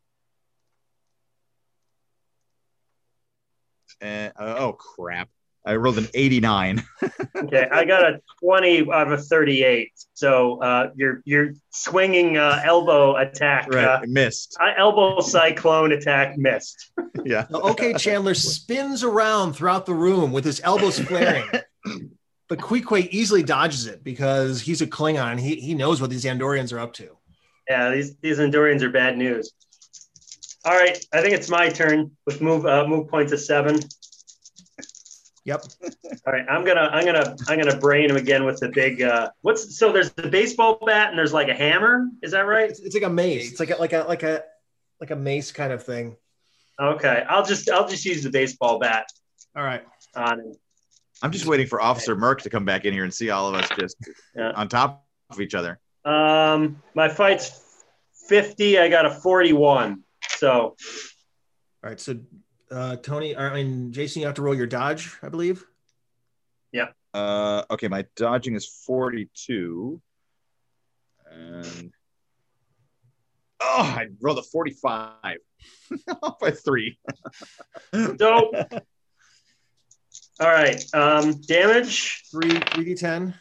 And, uh, oh crap! I rolled an eighty-nine. okay, I got a twenty out of a thirty-eight. So uh, your your swinging uh, elbow attack, Right, uh, I missed. uh, elbow cyclone attack missed. Yeah. So, okay, Chandler spins around throughout the room with his elbows flaring. But Queequeg easily dodges it because he's a Klingon. He, he knows what these Andorians are up to. Yeah, these these Andorians are bad news. All right, I think it's my turn with move uh, move point to seven. Yep. All right, I'm gonna I'm gonna I'm gonna brain him again with the big. Uh, what's so there's the baseball bat and there's like a hammer. Is that right? It's, it's like a mace. It's like a, like a like a like a mace kind of thing. Okay, I'll just I'll just use the baseball bat All right. on him. I'm just waiting for Officer Merck to come back in here and see all of us just Yeah. on top of each other. Um, my fight's fifty. I got a forty-one. So All right. So uh, Tony, I mean Jason, you have to roll your dodge, I believe. Uh, okay, my dodging is forty-two, and oh, I rolled a forty-five. Off by three. dope. All right. Um, damage. Three three d ten.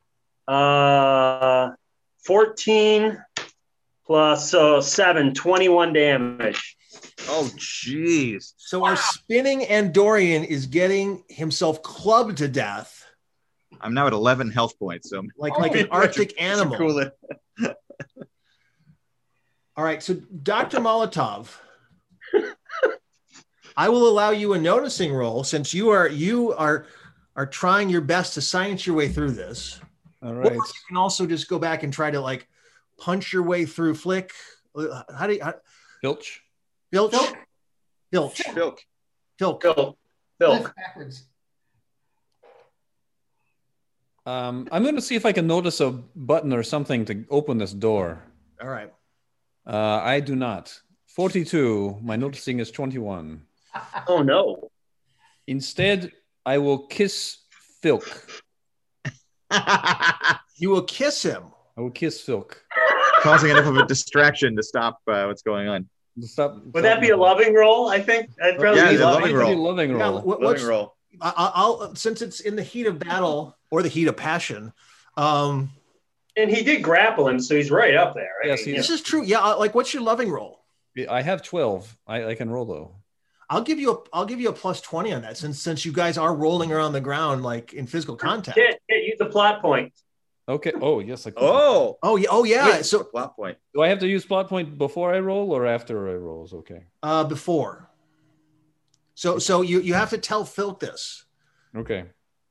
Uh, fourteen plus so seven, twenty-one damage. Oh, jeez. So our spinning Andorian is getting himself clubbed to death, I'm now at eleven health points. So like like an Arctic animal. Cool it. All right, so Doctor Molotov, I will allow you a noticing roll since you are you are are trying your best to science your way through this. All Or right. you can also just go back and try to like punch your way through Flick. How do you how, Filch. Filch? Filch. Filch. Filk. Filch. Phil, Phil. Lift backwards. Um, I'm going to see if I can notice a button or something to open this door. All right. Uh, I do not. forty-two. My noticing is twenty-one. Oh no. Instead, I will kiss Filk. You will kiss him. I will kiss Filk. Causing enough of a distraction to stop uh, what's going on. Stop, Would that be a loving roll? I think I'd probably Yeah, be it's a loving. loving roll. Loving Yeah, roll. what- Loving what's- roll. I, I'll since it's in the heat of battle or the heat of passion. Um, And he did grapple him, so he's right up there. Right? Yes, he this is true. Yeah, uh, like what's your loving roll? I have twelve. I, I can roll though. I'll give you a I'll give you a plus twenty on that since since you guys are rolling around the ground like in physical contact. Hit, hit, use the plot point. Okay. Oh yes. I can. Oh, Oh yeah, oh yeah. Wait, So plot point. Do I have to use plot point before I roll or after I roll? Is okay. uh before. So so you you have to tell Phil this. Okay.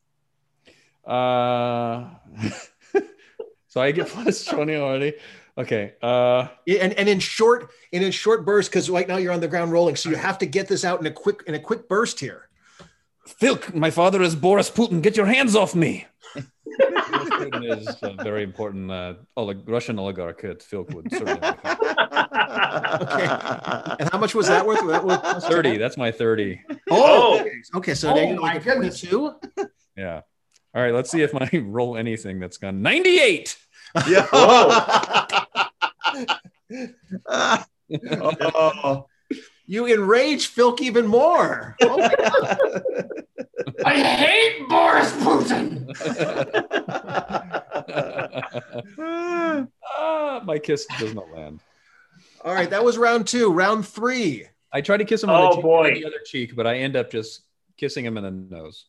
Uh, so I get plus twenty already. Okay. Uh, And and in short and in short bursts, because right now you're on the ground rolling, so you have to get this out in a quick in a quick burst here. Filk, my father is Boris Putin. Get your hands off me. Boris Putin is a very important uh, olig- Russian oligarch at Filk would certainly. Okay. And how much was that worth? That was plus thirty. ten? That's my thirty. Oh, Oh. okay. So Oh, now you're my like goodness. two. Yeah. All right. Let's see if I roll anything that's gone ninety-eight. Yeah. oh. You enrage Filk even more. Oh my God. I hate Boris Putin. ah, my kiss does not land. All right, that was round two. Round three. I try to kiss him on Oh, the cheek boy. and the other cheek, but I end up just kissing him in the nose.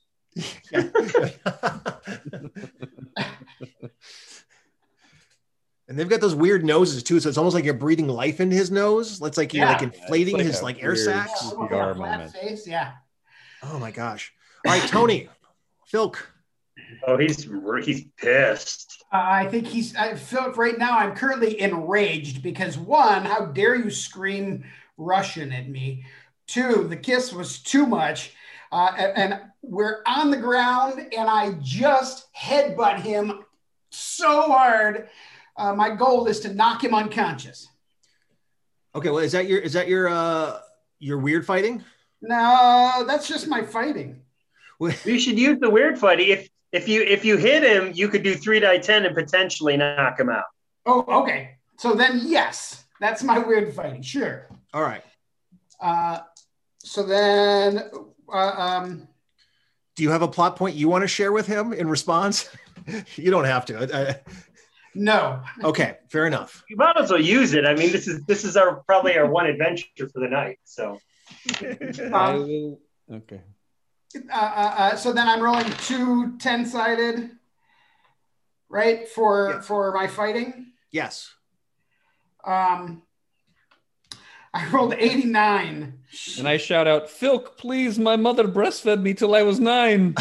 And they've got those weird noses too, so it's almost like you're breathing life into his nose. It's like you're Yeah. like inflating like his a like air weird- sacs. Yeah, C P look at R that flat moment. face, yeah. Oh my gosh! All right, Tony, Filk. Oh, he's he's pissed. Uh, I think he's. I feel right now. I'm currently enraged because one, how dare you scream Russian at me? Two, the kiss was too much, uh, and, and we're on the ground, and I just headbutt him so hard. Uh, my goal is to knock him unconscious. Okay, well, is that your is that your uh your weird fighting? No, that's just my fighting. You should use the weird fighting. If if you if you hit him, you could do three die ten and potentially knock him out. Oh, okay. So then, yes, that's my weird fighting. Sure. All right. Uh, so then, uh, um, Do you have a plot point you want to share with him in response? You don't have to. I- I- no. okay, fair enough. You might as well use it. I mean, this is this is our probably our one adventure for the night. So I Um, will. Okay. uh, uh, uh, so then I'm rolling two ten-sided, right, for Yeah. for my fighting. Yes. Um, I rolled eighty-nine. And I shout out, Filk, please, my mother breastfed me till I was nine.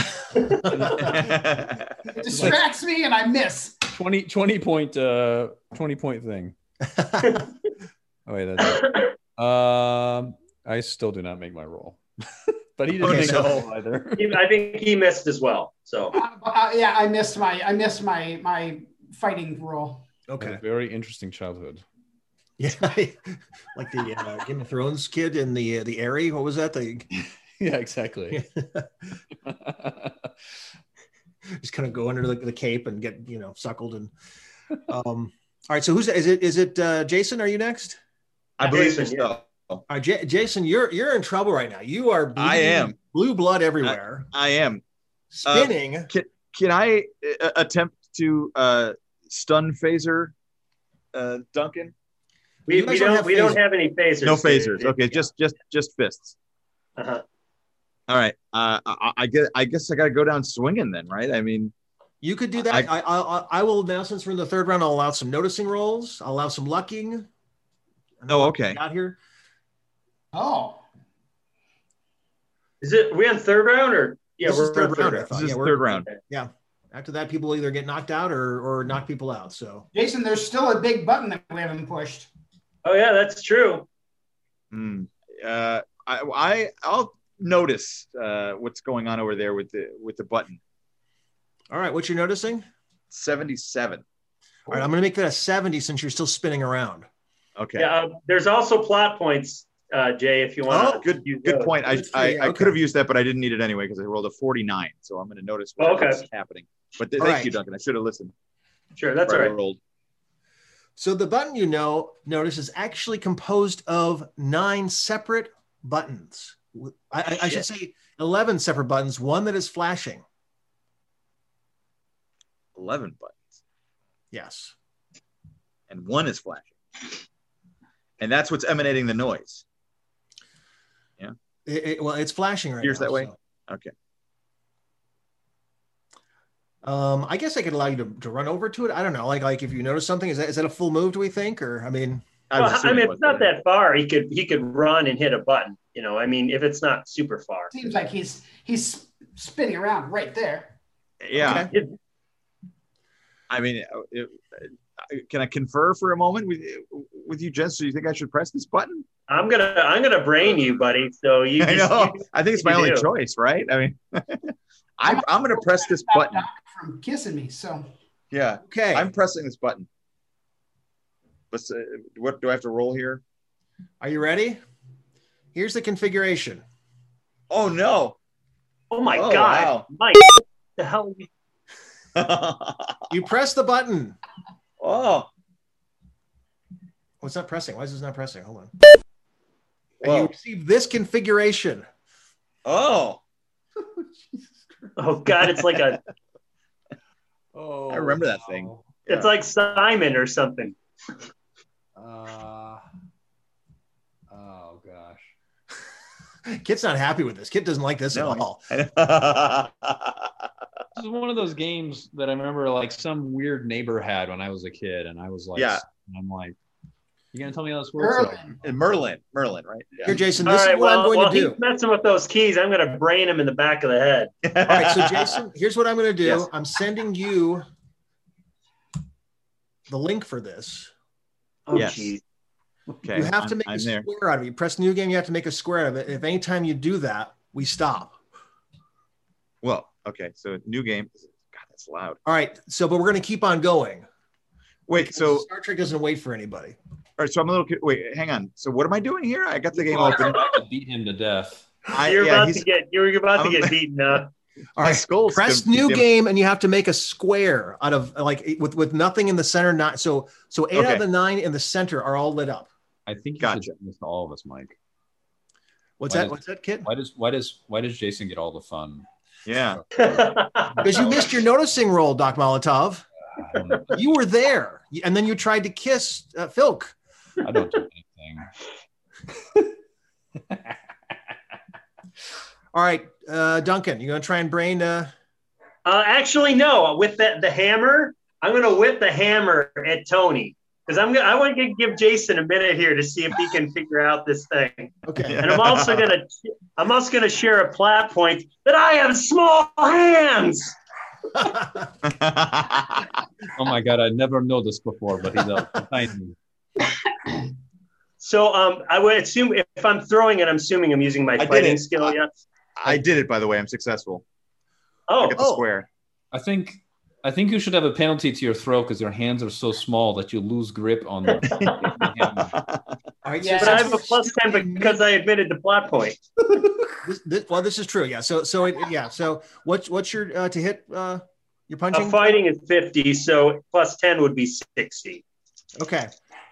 It distracts me, and I miss. twenty, twenty point, uh, twenty point thing. Oh, wait, that's um, I still do not make my roll, but he didn't Okay, make so- a roll either. he- I think he missed as well. So Uh, uh, yeah, I missed my I missed my my fighting roll. Okay. Very interesting childhood. Yeah, like the uh, Game of Thrones kid in the uh, the Airy. What was that? The Yeah, exactly. just kind of go under the, the cape and get you know suckled and. Um, all right, so who's is it? Is it uh, Jason? Are you next? I believe Jason, so. All right, J- Jason, you're you're in trouble right now. You are bleeding, I am. blue blood everywhere, I am. spinning. Can, can I uh, attempt to uh, stun phaser uh, Duncan? we, You guys we don't don't have we don't phasers. have any phasers. No phasers. Okay, just just just fists. Uh-huh. All right. Uh, I, I guess I guess I got to go down swinging then, right? I mean, You could do that. I- I, I, I, I will now, since we're in the third round, I'll allow some noticing rolls. I'll allow some lucking. oh, okay. Out here. Oh, Is it? Are we on third round or? Yeah, This is we're third on round, I round. thought. This is Yeah, the we're- third round. Yeah. After that, people either get knocked out or or knock people out. So Jason, there's still a big button that we haven't pushed. Oh yeah, that's true. Hmm. Uh, I, I I'll notice uh, what's going on over there with the with the button. All right, what you noticing? seventy-seven. All right, I'm going to make that a seventy since you're still spinning around. Okay. Yeah, uh, there's also plot points, uh, Jay, if you want. Oh, good, good point. I, Good for I, you, I okay. could have used that, but I didn't need it anyway because I rolled a forty-nine. So I'm going to notice what Oh, okay. what's happening. But th- All thank right. you, Duncan. I should have listened. Sure, that's all Right, I right. rolled. So the button you know notice is actually composed of nine separate buttons. I, I, I should say eleven separate buttons, one that is flashing. eleven buttons. Yes. And one is flashing. And that's what's emanating the noise. It, it- well, it's flashing right Here's now. that way? so. Okay. Um, I guess I could allow you to, to run over to it. I don't know. Like, like if you notice something, is that is that a full move? Do we think, or I mean, I, Well, was I assuming mean, it it's was, not but- that far. He could he could run and hit a button. You know, I mean, if it's not super far. Seems like he's he's spinning around right there. Yeah. Okay. I mean, uh, it, uh, can I confer for a moment with with you, Jens? Do you think I should press this button? I'm gonna I'm gonna brain you, buddy. So you I just, know. you- I think it's you my only do. choice, right? I mean, I'm I'm going to press this Stop button. Doc from kissing me. So Yeah. okay. I'm pressing this button. Let's. Uh, what do I have to roll here? Are you ready? Here's the configuration. Oh no! oh my Oh, god, wow. Mike, what the hell? You press the button. oh. Oh, it's not pressing. Why is this not pressing? Hold on. Whoa. And you receive this configuration. Oh. Oh god, it's like a Oh, I remember that thing. it's like Simon or something. Uh, oh gosh. Kit's not happy with this. Kit doesn't like this No. at all. This is one of those games that I remember like some weird neighbor had when I was a kid, and I was like, Yeah. and I'm like, you gonna tell me how this works? Merlin. And Merlin, Merlin, right? Here, Jason, All this right, is what well, I'm going well, to do. he's messing with those keys. I'm gonna brain him in the back of the head. Yeah. All right, so Jason, here's what I'm going to do. Yes. I'm sending you the link for this. Oh Yes. geez. Okay. You have to I'm- make a I'm there. square out of it. You press new game, you have to make a square out of it. If anytime you do that, we stop. Well, okay. So new game. God, that's loud. All right, so but we're going to keep on going. Wait. So Star Trek doesn't wait for anybody. all right. So I'm a little. co- Wait. Hang on. So what am I doing here? I got the game Oh, open. I could beat him to death. I, You're yeah, about he's, to get you're about to I'm- get beaten up. All my right, skull's press gonna- new dim- game, and you have to make a square out of like with with nothing in the center. Not so so eight out Okay. of the nine in the center are all lit up. I think you Gotcha. should do this to all of us, Mike. What's Why that? does- What's that, Kit? Why does why does why does Jason get all the fun? Yeah. Because you missed your noticing roll, Doc Molotov. I don't, know. You were there, and then you tried to kiss uh, Filk. I don't do anything. All right, uh, Duncan, you gonna try and brain? Uh... Uh, actually, no. With the, the hammer, I'm going to whip the hammer at Tony because I'm gonna, I want to give Jason a minute here to see if he can figure out this thing. Okay. And I'm also going to I'm also going to share a plot point that I have small hands. Oh my god, I never noticed before, but he does. Tiny. So um, I would assume if I'm throwing it, I'm assuming I'm using my did fighting it. skill. I- Yeah. I did it, by the way. I'm successful. I Oh, got the oh. square. I think I think you should have a penalty to your throw because your hands are so small that you lose grip on the All right, Yeah, but I have a plus ten because I admitted the plot point. This, this, well, this is true. Yeah. So, so it, yeah. So, what's what's your uh, to hit uh, your punching? Uh, fighting is fifty, so plus ten would be sixty. Okay.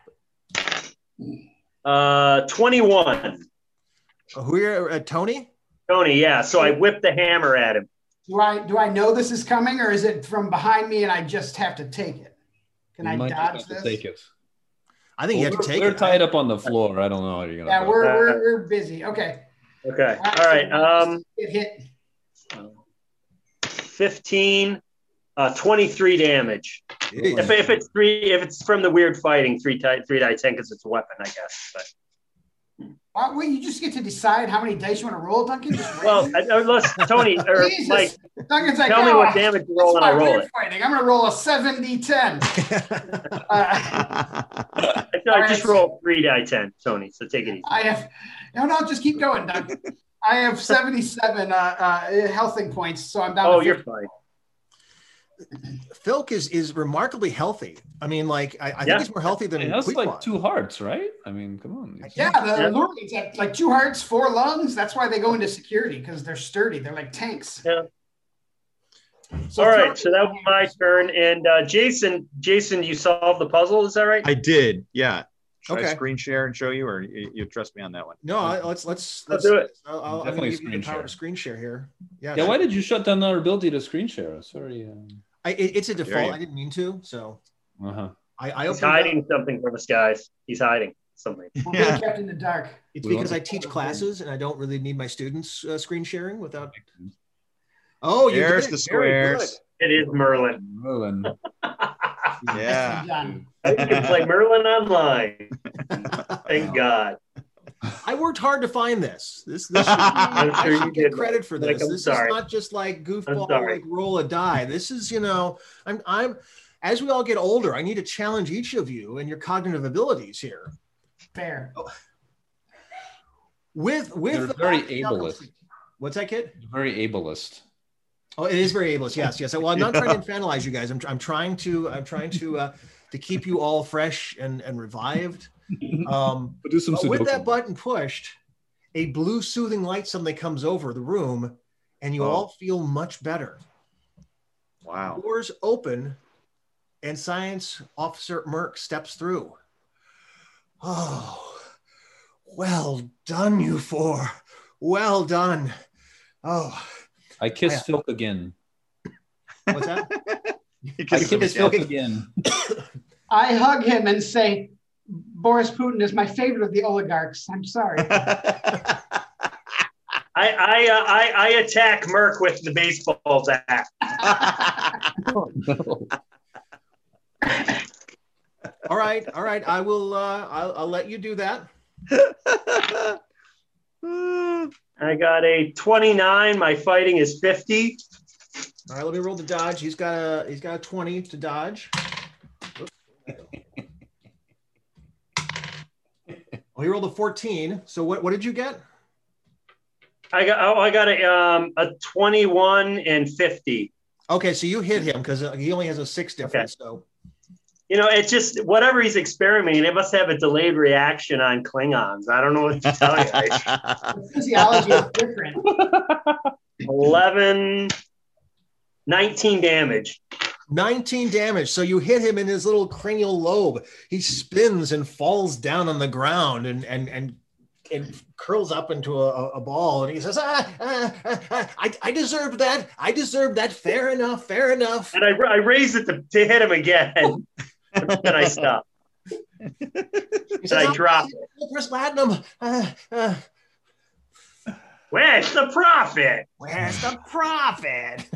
Uh, twenty-one. Uh, who are uh, Tony? Tony, yeah. So I whipped the hammer at him. do I do I know this is coming, or is it from behind me and I just have to take it? Can You I might dodge have to this? take it. I think you have We're, to take we're it. tied up on the floor. I don't know how you're gonna. Yeah, go. we're we're, we're busy. Okay. Okay. All right. Um, Get hit. fifteen, uh, twenty-three damage. Jeez. If, if it's three, if it's from the weird fighting, three die, three die ten because it's a weapon, I guess. But Uh, well, you just get to decide how many dice you want to roll, Duncan. Just well, I, unless Tony or Jesus. Mike, Duncan's like, tell me oh, what damage you roll that's and my I roll weird it. fighting. I'm going to roll a seventy ten. Uh, I, I All just right. roll three die ten, Tony. So take it easy. I have, no, no, just keep going, Duncan. I have seventy-seven uh, uh, healthing points, so I'm down Oh, to you're fifty. fine. Filk is is remarkably healthy. I mean, like I, I Yeah. think he's more healthy than It has Queequeg. like two hearts, right? I mean, come on. Yeah, the Yeah. Lurley's have like two hearts, four lungs. That's why they go into security because they're sturdy. They're like tanks. Yeah. So All throw- right, so that was my turn. And uh, Jason, Jason, you solved the puzzle. Is that right? I did. Yeah. Should I Okay. screen share and show you, or you, you trust me on that one? No, I, let's let's Let's let's do it. I'll, I'll, I'm Definitely gonna give you screen the power share. to screen share here. Yeah. Yeah, sure. why did you shut down our ability to screen share? Sorry. Um, I, it, it's a Dare default. you. I didn't mean to. So uh-huh. I, I He's opened it up. hiding something from us, guys. He's hiding something. We're Yeah. being kept in the dark. It's We because want I teach classes and I don't really need my students uh, screen sharing without. Oh, you There's did. the Very good. squares. It is Merlin. Merlin. Yeah. Done. You can play Merlin online. Thank God. I worked hard to find this. This, this should be, I'm I sure should you get did. credit for Like, this. I'm this sorry. is not just like goofball, sorry. like roll a die. This is, you know, I'm, I'm. As we all get older, I need to challenge each of you and your cognitive abilities here. Fair. With with You're the very background- ableist. What's that, kid? Very ableist. Oh, it is very ableist. Yes, yes. Well, I'm not trying to infantilize you guys. I'm, I'm trying to I'm trying to uh, to keep you all fresh and and revived. Um, But do some but with Sudoku. that button pushed, a blue soothing light suddenly comes over the room, and you Oh. all feel much better. Wow. Doors open, and Science Officer Merck steps through. Oh, well done, you four. Well done. Oh, I kiss Yeah. Filk again. what's that? You I kiss him kiss again. Filk again. I hug him and say, Boris Putin is my favorite of the oligarchs. I'm sorry. I I, uh, I I attack Merc with the baseball bat. Oh, no. All right, all right. I will. Uh, I'll, I'll let you do that. I got a twenty-nine. My fighting is fifty. All right, let me roll the dodge. He's got a he's got a twenty to dodge. Oh, he rolled a fourteen. So what, what did you get? I got oh I got a um a twenty-one and fifty. Okay, so you hit him because he only has a six difference. So You know, it's just whatever he's experimenting. It must have a delayed reaction on Klingons. I don't know what to tell you. The physiology is different. eleven, nineteen damage. nineteen damage. So you hit him in his little cranial lobe. He spins and falls down on the ground and and and and curls up into a, a ball. And he says, ah, ah, ah, ah, I, I deserved that. I deserved that. Fair enough. Fair enough. And I, I raised it to, to hit him again. Then I stopped. He And says, I "I'll dropped pay it. you for platinum. Uh, uh, Where's the profit? where's the profit?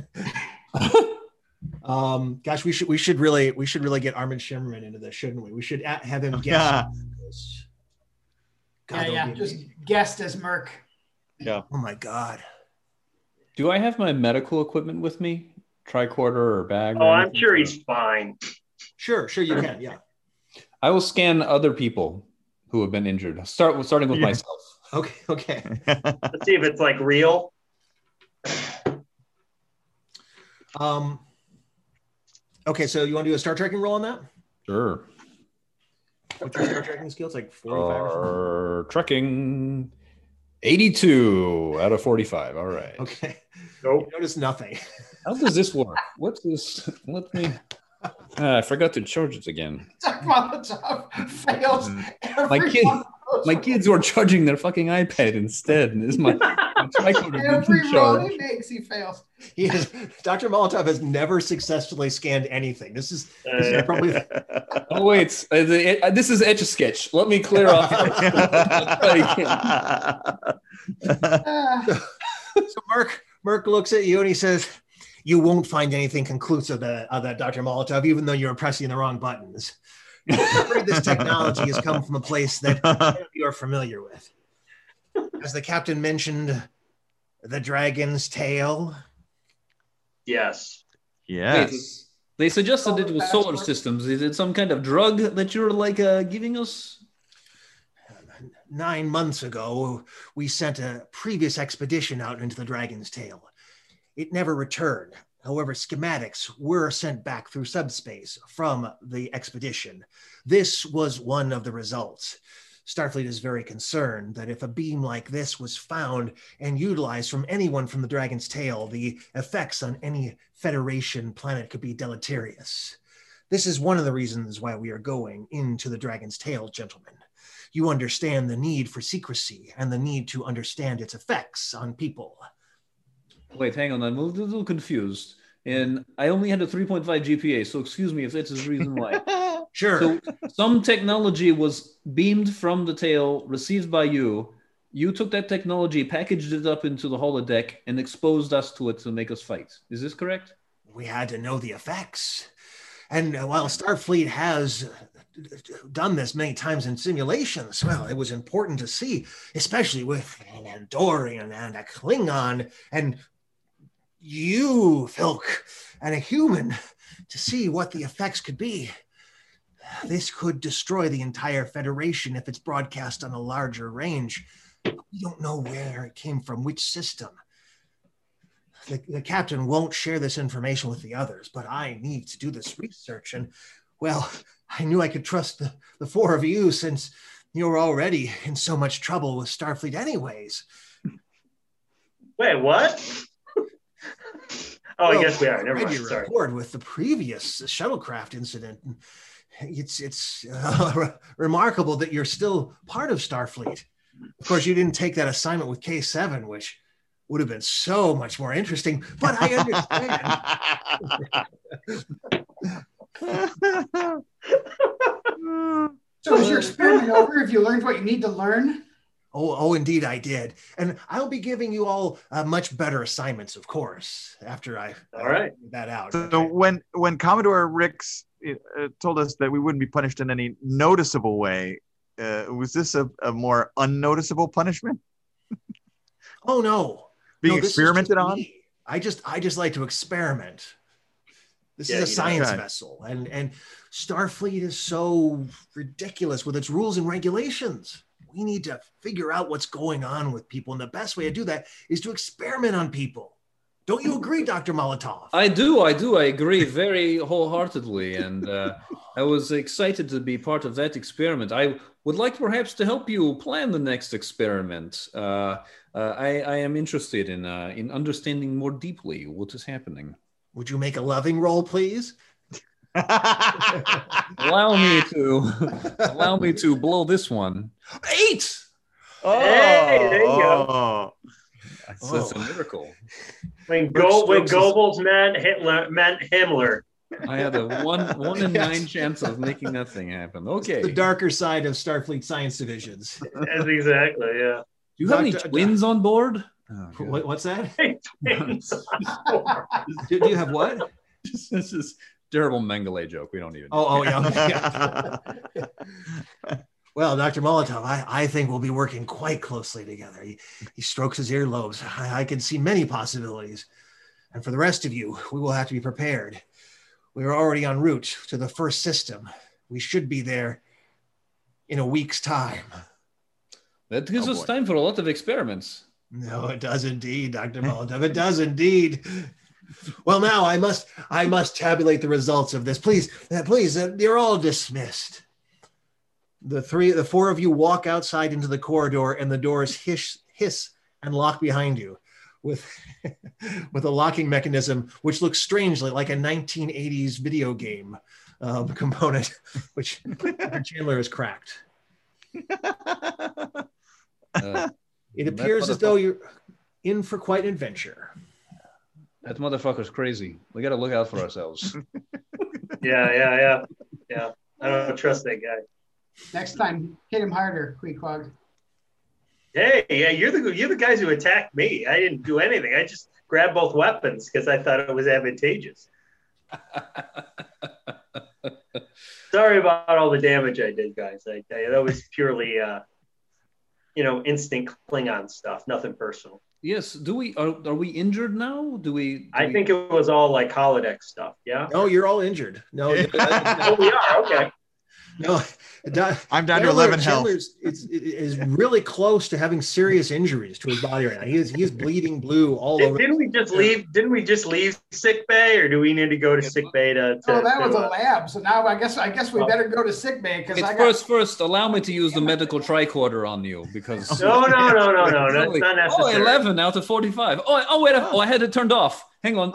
um, gosh, we should we should really we should really get Armin Shimmerman into this, shouldn't we? We should a- have him guess. Yeah. this. Yeah, that would yeah. be Just amazing. guessed as Merc. Oh my God. Do I have my medical equipment with me? Tricorder or bag? Oh, or I'm anything? sure he's fine. Sure, sure you can. Yeah. I will scan other people who have been injured. Start with starting with Yeah. myself. Okay. Okay. Let's see if it's like real. Um. Okay, so you want to do a Star Trekking roll on that? Sure. What's your Star Trekking skill? It's like forty-five or something. Or trekking eighty-two out of forty-five. All right. Okay. Nope. You notice nothing. How does this work? What's this? Let me. Ah, I forgot to charge it again. Molotov fails every My kid- one of those My kids were charging their fucking iPad instead. And this is my, my tricorder Every didn't roll charge. he makes, he fails. He is, Doctor Molotov has never successfully scanned anything. This is, this is Uh, probably Oh wait, uh, the, uh, this is Etch a Sketch. Let me clear off. Ah, so. Mark Merck looks at you and he says, "You won't find anything conclusive that, of that, Doctor Molotov, even though you're pressing the wrong buttons. I'm afraid this technology has come from a place that you're familiar with. As the captain mentioned, the dragon's tail." yes. Yes. They suggested it was solar Passport. systems. Is it some kind of drug that you're like uh, giving us? Nine months ago, we sent a previous expedition out into the Dragon's Tail. It never returned. However, schematics were sent back through subspace from the expedition. This was one of the results. Starfleet is very concerned that if a beam like this was found and utilized from anyone from the Dragon's Tail, the effects on any Federation planet could be deleterious. This is one of the reasons why we are going into the Dragon's Tail, gentlemen. You understand the need for secrecy and the need to understand its effects on people. Wait, hang on. I'm a little confused. And I only had a three point five G P A, so excuse me if that's the reason why. Sure. So some technology was beamed from the tail, received by you. You took that technology, packaged it up into the holodeck, and exposed us to it to make us fight. Is this correct? We had to know the effects. And uh, while Starfleet has done this many times in simulations, well, it was important to see, especially with an Andorian and a Klingon and you, Filk, and a human, to see what the effects could be. This could destroy the entire Federation if it's broadcast on a larger range. We don't know where it came from, which system. The, the captain won't share this information with the others, but I need to do this research. And, well, I knew I could trust the, the four of you since you were already in so much trouble with Starfleet anyways. Wait, what? Oh, well, I guess we are. Never mind. Sorry. Report with the previous shuttlecraft incident. It's it's uh, re- remarkable that you're still part of Starfleet. Of course, you didn't take that assignment with K seven, which would have been so much more interesting. But I understand. So is your experiment over? Have you learned what you need to learn? Oh, oh, indeed I did. And I'll be giving you all uh, much better assignments, of course, after I all right. figure that out. So okay. when when Commodore Ricks uh, told us that we wouldn't be punished in any noticeable way, uh, was this a, a more unnoticeable punishment? Oh, no. Being no, experimented on? Me. I just I just like to experiment. This yeah, is a science okay. vessel, and, and Starfleet is so ridiculous with its rules and regulations. We need to figure out what's going on with people, and the best way to do that is to experiment on people. Don't you agree, Doctor Molotov? I do, I do. I agree very wholeheartedly, and uh, I was excited to be part of that experiment. I would like perhaps to help you plan the next experiment. Uh, uh, I, I am interested in uh, in understanding more deeply what is happening. Would you make a loving roll, please? allow me to allow me to blow this one. Eight. Oh, hey, there you go. Oh. That's, that's a miracle. When Go when Goebbels meant Hitler meant Himmler. I had a one one in nine chance of making that thing happen. Okay. It's the darker side of Starfleet science divisions. That's exactly, yeah. Do you have any Doctor twins on board? Oh, what, what's that? Hey, twins on board. do, do you have what? This is terrible Mengele joke. We don't even. Oh, oh yeah. yeah. Well, Doctor Molotov, I, I think we'll be working quite closely together. He, he strokes his earlobes. I, I can see many possibilities. And for the rest of you, we will have to be prepared. We are already en route to the first system. We should be there in a week's time. That gives Oh, us boy. time for a lot of experiments. No, it does indeed, Doctor Molotov. It does indeed. Well, now I must I must tabulate the results of this. Please, uh, please, uh, you're all dismissed. The three, the four of you walk outside into the corridor, and the doors hiss, hiss and lock behind you, with with a locking mechanism which looks strangely like a nineteen eighties video game um, component, which Chandler has cracked. Uh, It appears as though you're in for quite an adventure. that motherfucker's crazy. We got to look out for ourselves. Yeah, yeah, yeah. Yeah. I don't trust that guy. Next time, hit him harder, Queequeg. Hey, yeah, you're the you're the guys who attacked me. I didn't do anything. I just grabbed both weapons because I thought it was advantageous. Sorry about all the damage I did, guys. I, I that was purely, uh, you know, instant Klingon stuff. Nothing personal. Yes. Do we are, are we injured now? Do we? Do I we... think it was all like holodeck stuff. Yeah. No, you're all injured. No, Oh, we are okay. No, I'm down to eleven health. Chandler's is, is really close to having serious injuries to his body right now. He is he is bleeding blue all Did, over. didn't we just leave? Didn't we just leave sick bay, or do we need to go to sick bay to? to Oh, that was to, a lab. So now I guess I guess we better go to sick bay because It's I got. first, first, allow me to use the medical tricorder on you because. No, no, no, no, no. That's not Oh, necessary. eleven out of forty-five. Oh, oh wait, oh, I had it turned off. Hang on.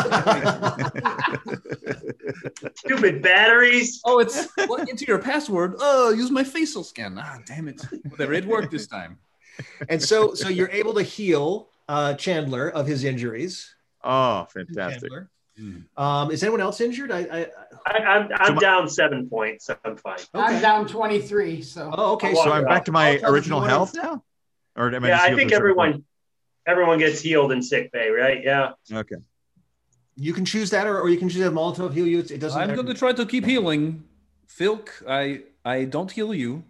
Stupid batteries. Oh, it's well, into your password. Oh, use my facial scan. Ah, damn it. Whatever, it worked this time. And so, so you're able to heal uh, Chandler of his injuries. Oh, fantastic. Chandler. Um, is anyone else injured? I, I, I, I'm I'm So my- down seven points. So I'm fine. I'm down twenty-three. So. oh, okay. So So I'm back to my I'll tell you original if you wanna- health now? Or am I Yeah, just I healed think to a certain everyone everyone gets healed in sick bay, right? Yeah. point? Okay. you can choose that, or, or you can choose that Molotov heal you. It doesn't. I'm matter. going to try to keep healing. Filk, I I don't heal you.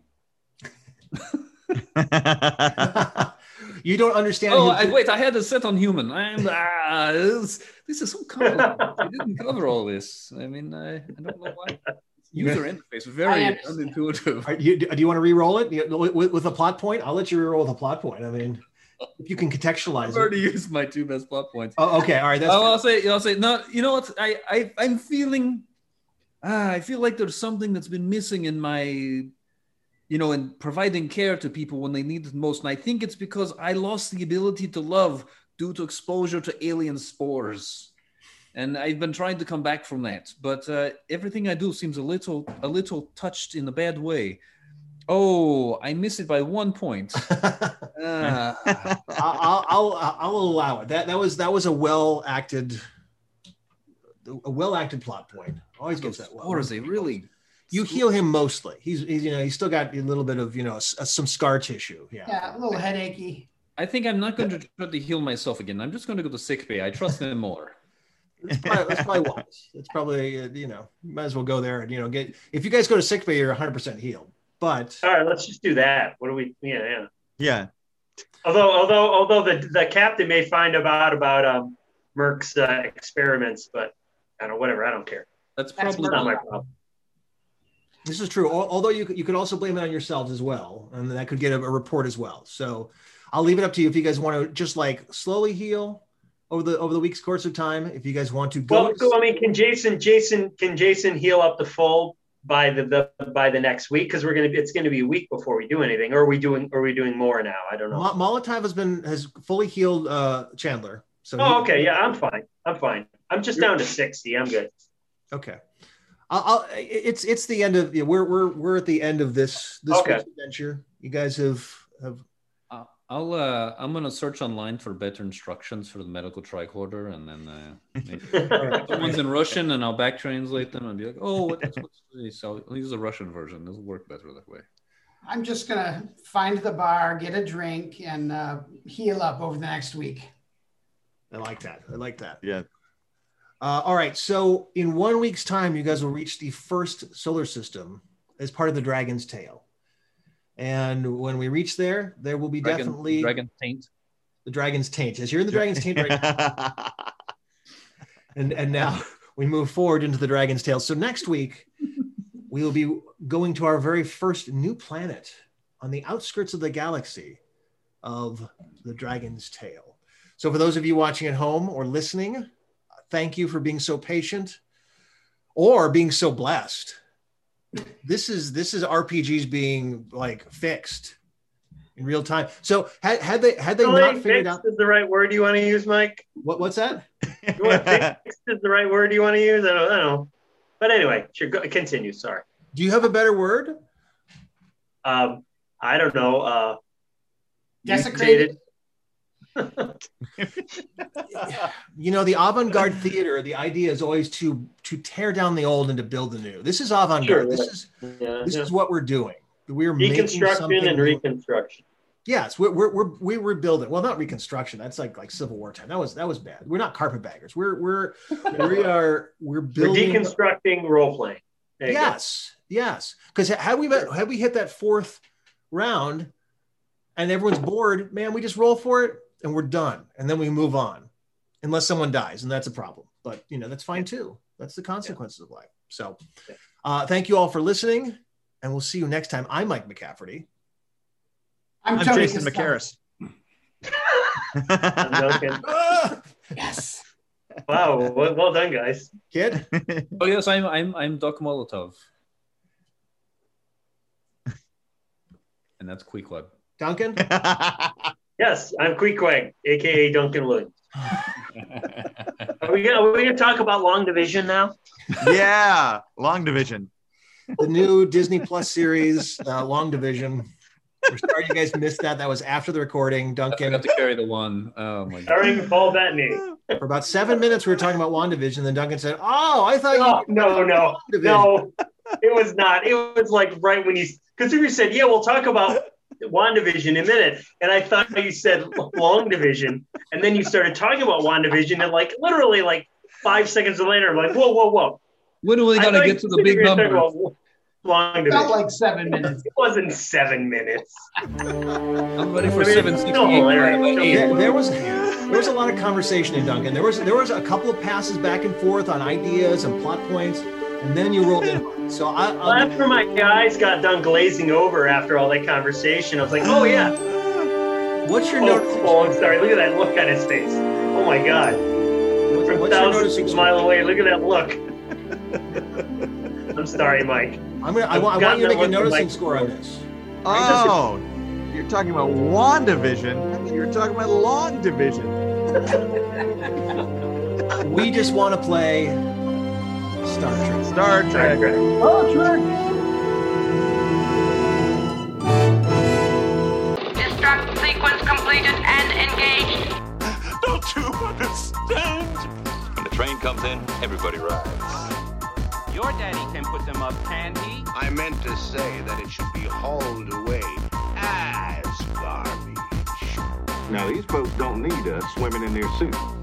You don't understand. Oh, who- I, wait, I had to set on human. I'm, ah, this, this is so complicated. I didn't cover all this. I mean, I, I don't know why. User interface, I very understand. unintuitive. Are you, do you want to re-roll it You- with, with a plot point? I'll let you re-roll with a plot point. I mean, if you can contextualize I've it. already used my two best plot points. Oh, okay. All right. That's I'll, I'll say, I'll say, no. You know what? I, I, I'm feeling. Ah, I feel like there's something that's been missing in my, you know, in providing care to people when they need it most. And I think it's because I lost the ability to love due to exposure to alien spores, and I've been trying to come back from that. But uh, everything I do seems a little, a little touched in a bad way. Oh, I miss it by one point. Ah. I'll, I'll I'll allow it. That that was that was a well acted, a well acted plot point. Always gets that well. Spores, they really. You heal him mostly. He's, he's you know he's still got a little bit of you know s- some scar tissue. Yeah. Yeah, a little headachy. I think I'm not going to try to heal myself again. I'm just going to go to sick bay. I trust them more. That's probably, that's probably wise. It's probably uh, you know you might as well go there and you know get if you guys go to sick bay you're one hundred percent healed. But All right, let's just do that. What do we? Yeah, yeah. Yeah. Although, although, although the the captain may find about about um, Merck's uh, experiments, but I don't know. Whatever. I don't care. That's That's probably Not my problem. this is true. Al- Although you could, you could also blame it on yourselves as well, and that could get a, a report as well. So I'll leave it up to you if you guys want to just like slowly heal over the over the week's course of time. If you guys want to go, Well, so, I mean, can Jason, Jason, can Jason heal up to full by the, the by the next week? Because we're gonna, it's gonna be a week before we do anything. Or are we doing? Are we doing more now? I don't know. Mo- Molotov has been has fully healed uh, Chandler. So Oh, he- okay. Yeah, I'm fine. I'm fine. I'm just down to sixty. I'm good. Okay. I'll, I'll, it's it's the end of yeah, we're we're we're at the end of this this Okay. week's adventure. You guys have have Uh, I'll uh, I'm gonna search online for better instructions for the medical tricorder, and then uh, maybe someone's in Russian, and I'll back translate them and be like, oh, what, what's this? I'll I'll use the Russian version. This will work better that way. I'm just gonna find the bar, get a drink, and uh, heal up over the next week. I like that. I like that. Yeah. Uh, all right. So in one week's time, you guys will reach the first solar system as part of the Dragon's Tail. And when we reach there, there will be Dragon, definitely Dragon Taint. the Dragon's Taint. As you're in the Dragon's Taint right now. And, and now we move forward into the Dragon's Tail. So next week, we will be going to our very first new planet on the outskirts of the galaxy of the Dragon's Tail. So for those of you watching at home or listening, thank you for being so patient or being so blessed. This is this is R P Gs being like fixed in real time. So had, had they had they Really? not figured Fixed out is the right word you want to use, Mike? what what's that? You want fixed is the right word you want to use? I don't, I don't know. But anyway, sure. Go, continue. Sorry. Do you have a better word? Um, I don't know. Uh, Desecrated. You know, the avant-garde theater, the idea is always to to tear down the old and to build the new. This is avant-garde. Sure, this right. is Yeah, this yeah. is what we're doing. We're making Deconstruction something and new. reconstruction. Yes, we're we're we're we we're building. Well, not reconstruction. That's like like Civil War time. That was that was bad. We're not carpetbaggers. We're we're we are we're We're building. deconstructing role playing. There you go. Yes, yes. Because had we met- had we hit that fourth round, and everyone's bored, man, we just roll for it and we're done, and then we move on, unless someone dies, and that's a problem. But you know that's fine too. That's the consequences of life. So, uh, thank you all for listening. And we'll see you next time. I'm Mike McCafferty. I'm, I'm Tony Jason Costello. McCarris. I'm Duncan. Yes. Wow, well, well done, guys. Kid? Oh yes, I'm I'm I'm Doc Molotov. And that's Queequeg. Duncan? Yes, I'm Queequeg, aka Duncan Williams. Are we gonna, are we gonna talk about Long Division now? Yeah, Long Division. The new Disney Plus series, uh, Long Division. We're sorry you guys missed that. That was after the recording. I Duncan, forgot to carry the one. Oh my god. Starring Paul Bettany. for about seven minutes, we were talking about WandaVision. Then Duncan said, "Oh, I thought No, you." no, no, WandaVision." no. It was not. It was like right when you, because you said, "Yeah, we'll talk about WandaVision in a minute," and I thought you said Long Division, and then you started talking about WandaVision, and like literally like five seconds later, I'm like, "Whoa, whoa, whoa!" When are we I gonna thought get you to the said big you were talking number? about Long Felt Division. like seven minutes. It wasn't seven minutes. I'm ready for I mean, seven it's sixty still hilarious. eight. There, there was there was a lot of conversation in Duncan. There was there was a couple of passes back and forth on ideas and plot points, and then you rolled in. So I, Well, I after my eyes got done glazing over after all that conversation, I was like, "Oh yeah." what's your Oh, note? oh, I'm sorry. Look at that look on his face. Oh my God. From What's your thousands noticing of score? mile away, look at that look. I'm sorry, Mike. I'm gonna. I, I've want, I want gotten you to that make a one from noticing Mike score on before. this. Oh, you're talking about WandaVision. I thought you were talking about Long Division. We just want to play Star Trek. Star Trek. Oh, Trek. Destruct sequence completed and engaged. Don't you understand? When the train comes in, everybody rides. Your daddy can put them up, can he? I meant to say that it should be hauled away as garbage. Now, these folks don't need us swimming in their suits.